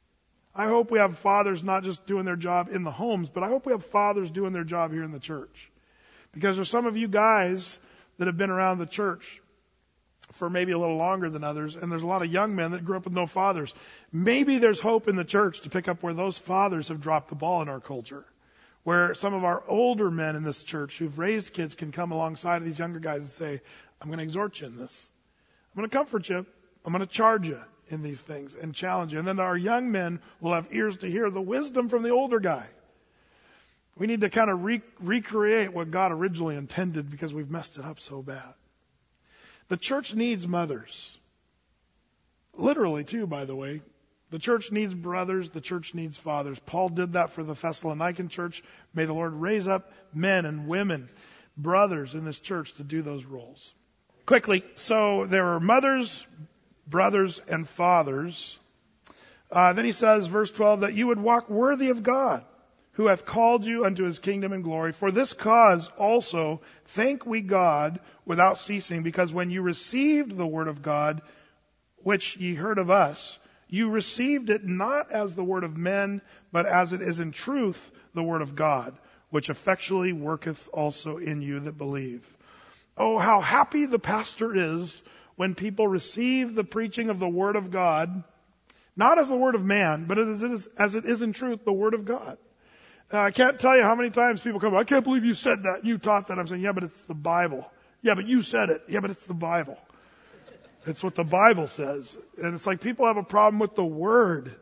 I hope we have fathers not just doing their job in the homes, but I hope we have fathers doing their job here in the church. Because there's some of you guys that have been around the church for maybe a little longer than others, and there's a lot of young men that grew up with no fathers. Maybe there's hope in the church to pick up where those fathers have dropped the ball in our culture, where some of our older men in this church who've raised kids can come alongside of these younger guys and say, I'm going to exhort you in this. I'm going to comfort you. I'm going to charge you in these things and challenge you. And then our young men will have ears to hear the wisdom from the older guy. We need to kind of recreate what God originally intended because we've messed it up so bad. The church needs mothers. Literally too, by the way. The church needs brothers. The church needs fathers. Paul did that for the Thessalonican church. May the Lord raise up men and women, brothers in this church to do those roles. Quickly, so there are mothers, brothers, and fathers. Then he says, verse 12, that you would walk worthy of God, who hath called you unto his kingdom and glory. For this cause also thank we God without ceasing, because when you received the word of God, which ye heard of us, you received it not as the word of men, but as it is in truth the word of God, which effectually worketh also in you that believe. Oh, how happy the pastor is when people receive the preaching of the Word of God, not as the Word of man, but as it is in truth the Word of God. I can't tell you how many times people come, I can't believe you said that, you taught that. I'm saying, yeah, but it's the Bible. Yeah, but you said it. Yeah, but it's the Bible. It's what the Bible says. And it's like people have a problem with the Word.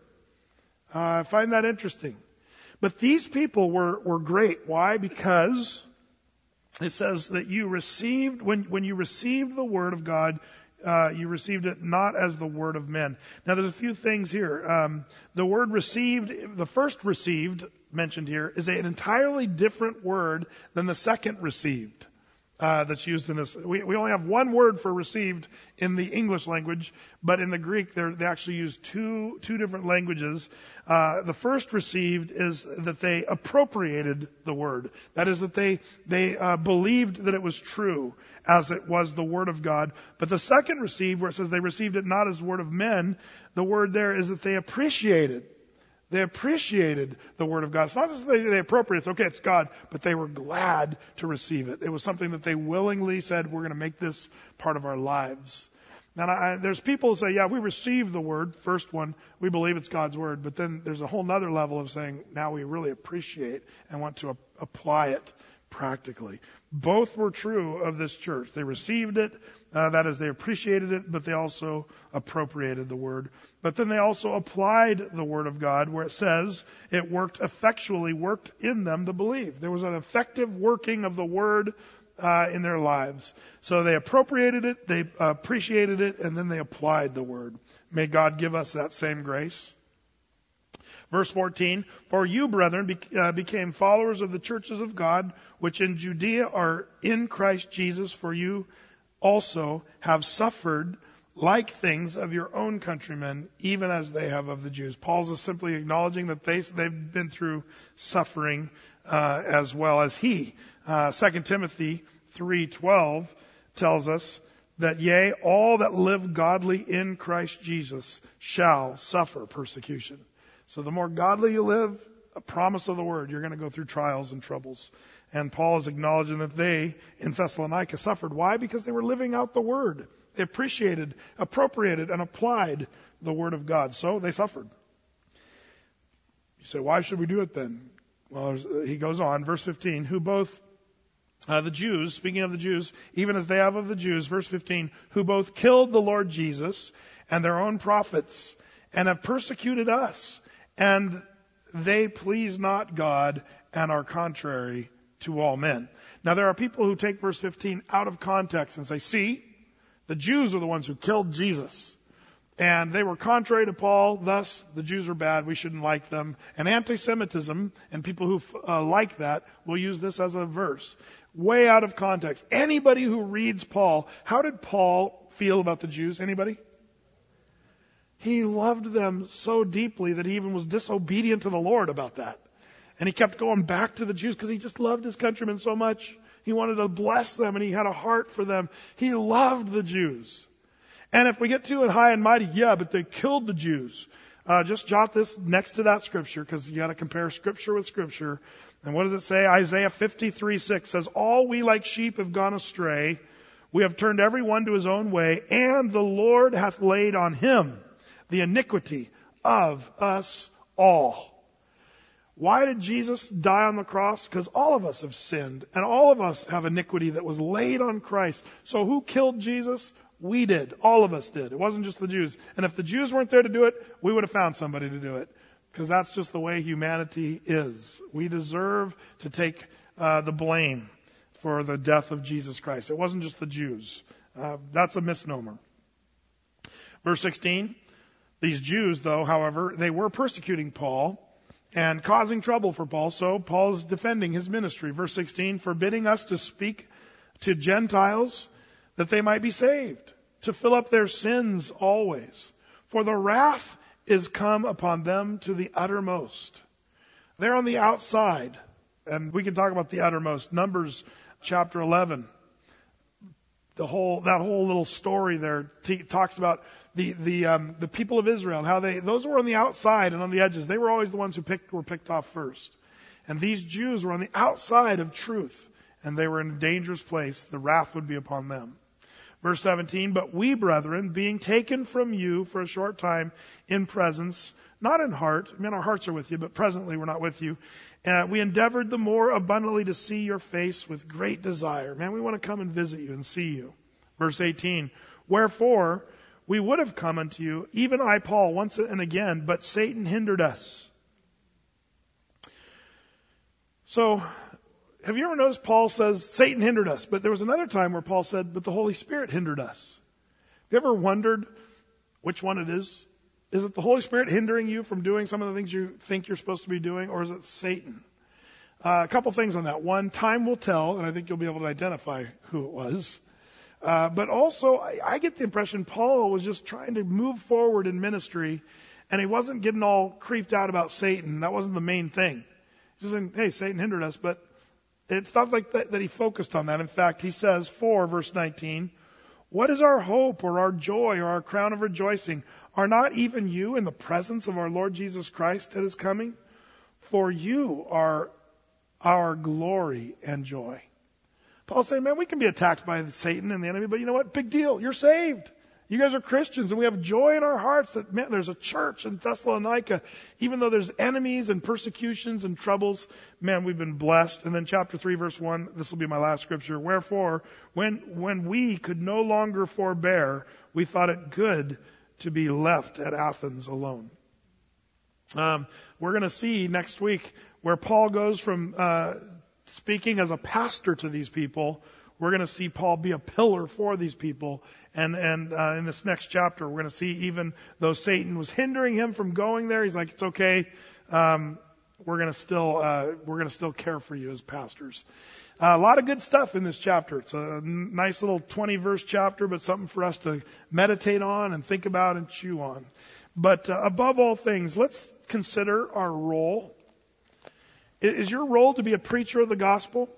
I find that interesting. But these people were great. Why? Because it says that you received, when you received the Word of God, you received it not as the word of men. Now there's a few things here. The word received, the first received mentioned here is an entirely different word than the second received. That's used in this. We only have one word for received in the English language, but in the Greek they actually use two different languages. The first received is that they appropriated the word. That is that they believed that it was true as it was the word of God. But the second received, where it says they received it not as the word of men, the word there is that they appreciated. They appreciated the Word of God. It's not just they appropriate it. Okay, it's God, but they were glad to receive it. It was something that they willingly said, we're going to make this part of our lives. Now, there's people who say, yeah, we received the Word, first one, we believe it's God's Word, but then there's a whole nother level of saying, now we really appreciate and want to apply it practically. Both were true of this church. They received it, that is, they appreciated it, but they also appropriated the word. But then they also applied the word of God, where it says it worked in them to believe. There was an effective working of the word in their lives. So they appropriated it, they appreciated it, and then they applied the word. May God give us that same grace. Verse 14, for you, brethren, became followers of the churches of God, which in Judea are in Christ Jesus, for you also have suffered like things of your own countrymen, even as they have of the Jews. Paul's is simply acknowledging that they've been through suffering as well as he. 2 Timothy 3:12 tells us that, yea, all that live godly in Christ Jesus shall suffer persecution. So the more godly you live, a promise of the word. You're going to go through trials and troubles. And Paul is acknowledging that they in Thessalonica suffered. Why? Because they were living out the word. They appreciated, appropriated, and applied the word of God. So they suffered. You say, why should we do it then? Well, he goes on, verse 15, who both, the Jews, speaking of the Jews, even as they have of the Jews, verse 15, who both killed the Lord Jesus and their own prophets and have persecuted us, and they please not God and are contrary to all men. Now there are people who take verse 15 out of context and say, see, the Jews are the ones who killed Jesus. And they were contrary to Paul, thus the Jews are bad, we shouldn't like them. And anti-Semitism and people who like that will use this as a verse. Way out of context. Anybody who reads Paul, how did Paul feel about the Jews? Anybody? He loved them so deeply that he even was disobedient to the Lord about that. And he kept going back to the Jews because he just loved his countrymen so much. He wanted to bless them and he had a heart for them. He loved the Jews. And if we get too high and mighty, yeah, but they killed the Jews. Just jot this next to that scripture because you got to compare scripture with scripture. And what does it say? Isaiah 53:6 says, all we like sheep have gone astray. We have turned every one to his own way, and the Lord hath laid on him the iniquity of us all. Why did Jesus die on the cross? Because all of us have sinned, and all of us have iniquity that was laid on Christ. So who killed Jesus? We did. All of us did. It wasn't just the Jews. And if the Jews weren't there to do it, we would have found somebody to do it. Because that's just the way humanity is. We deserve to take the blame for the death of Jesus Christ. It wasn't just the Jews. That's a misnomer. Verse 16. These Jews, though, however, they were persecuting Paul and causing trouble for Paul. So Paul is defending his ministry. Verse 16, forbidding us to speak to Gentiles that they might be saved, to fill up their sins always. For the wrath is come upon them to the uttermost. They're on the outside. And we can talk about the uttermost. Numbers chapter 11. That whole little story there talks about the people of Israel and how those were on the outside and on the edges. They were always the ones who were picked off first. And these Jews were on the outside of truth. And they were in a dangerous place. The wrath would be upon them. Verse 17, but we, brethren, being taken from you for a short time in presence, not in heart, I mean our hearts are with you, but presently we're not with you, we endeavored the more abundantly to see your face with great desire. Man, we want to come and visit you and see you. Verse 18, wherefore we would have come unto you, even I, Paul, once and again, but Satan hindered us. So, have you ever noticed Paul says, Satan hindered us, but there was another time where Paul said, but the Holy Spirit hindered us. Have you ever wondered which one it is? Is it the Holy Spirit hindering you from doing some of the things you think you're supposed to be doing, or is it Satan? A couple things on that. One, time will tell, and I think you'll be able to identify who it was. But also, I get the impression Paul was just trying to move forward in ministry, and he wasn't getting all creeped out about Satan. That wasn't the main thing. He's just saying, hey, Satan hindered us, but it's not like that he focused on that. In fact, he says, verse 19, what is our hope or our joy or our crown of rejoicing? Are not even you in the presence of our Lord Jesus Christ that is coming? For you are our glory and joy. Paul's saying, man, we can be attacked by Satan and the enemy, but you know what? Big deal. You're saved. You guys are Christians, and we have joy in our hearts that, man, there's a church in Thessalonica. Even though there's enemies and persecutions and troubles, man, we've been blessed. And then chapter 3, verse 1, this will be my last scripture. Wherefore, when we could no longer forbear, we thought it good to be left at Athens alone. We're going to see next week where Paul goes from speaking as a pastor to these people. We're going to see Paul be a pillar for these people. And in this next chapter, we're going to see even though Satan was hindering him from going there, he's like, it's okay. We're going to still care for you as pastors. A lot of good stuff in this chapter. It's a nice little 20-verse chapter, but something for us to meditate on and think about and chew on. But above all things, let's consider our role. Is your role to be a preacher of the gospel?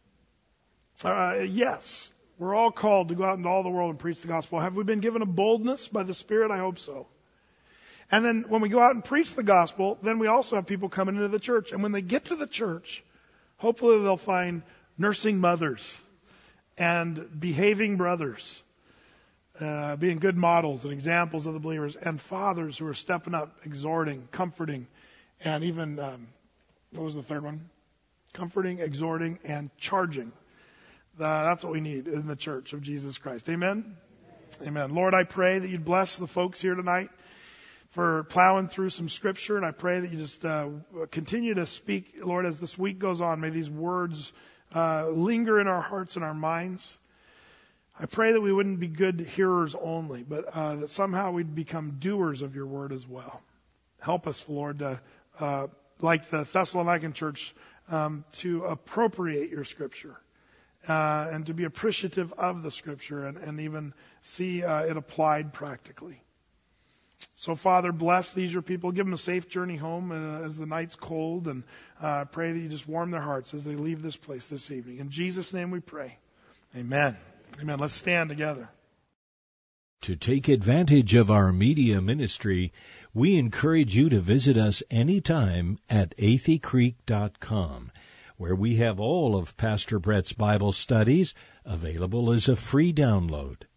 Yes. We're all called to go out into all the world and preach the gospel. Have we been given a boldness by the Spirit? I hope so. And then when we go out and preach the gospel, then we also have people coming into the church. And when they get to the church, hopefully they'll find nursing mothers and behaving brothers, being good models and examples of the believers, and fathers who are stepping up, exhorting, comforting, and even, what was the third one? Comforting, exhorting, and charging. That's what we need in the church of Jesus Christ. Amen? Amen. Lord, I pray that you'd bless the folks here tonight for plowing through some scripture, and I pray that you just continue to speak, Lord, as this week goes on. May these words linger in our hearts and our minds. I pray that we wouldn't be good hearers only, but that somehow we'd become doers of your word as well. Help us, Lord, like the Thessalonican church, to appropriate your scripture and to be appreciative of the scripture and even see it applied practically. So, Father, bless these your people. Give them a safe journey home as the night's cold, and pray that you just warm their hearts as they leave this place this evening. In Jesus' name we pray. Amen. Amen. Let's stand together. To take advantage of our media ministry, we encourage you to visit us anytime at atheycreek.com, where we have all of Pastor Brett's Bible studies available as a free download.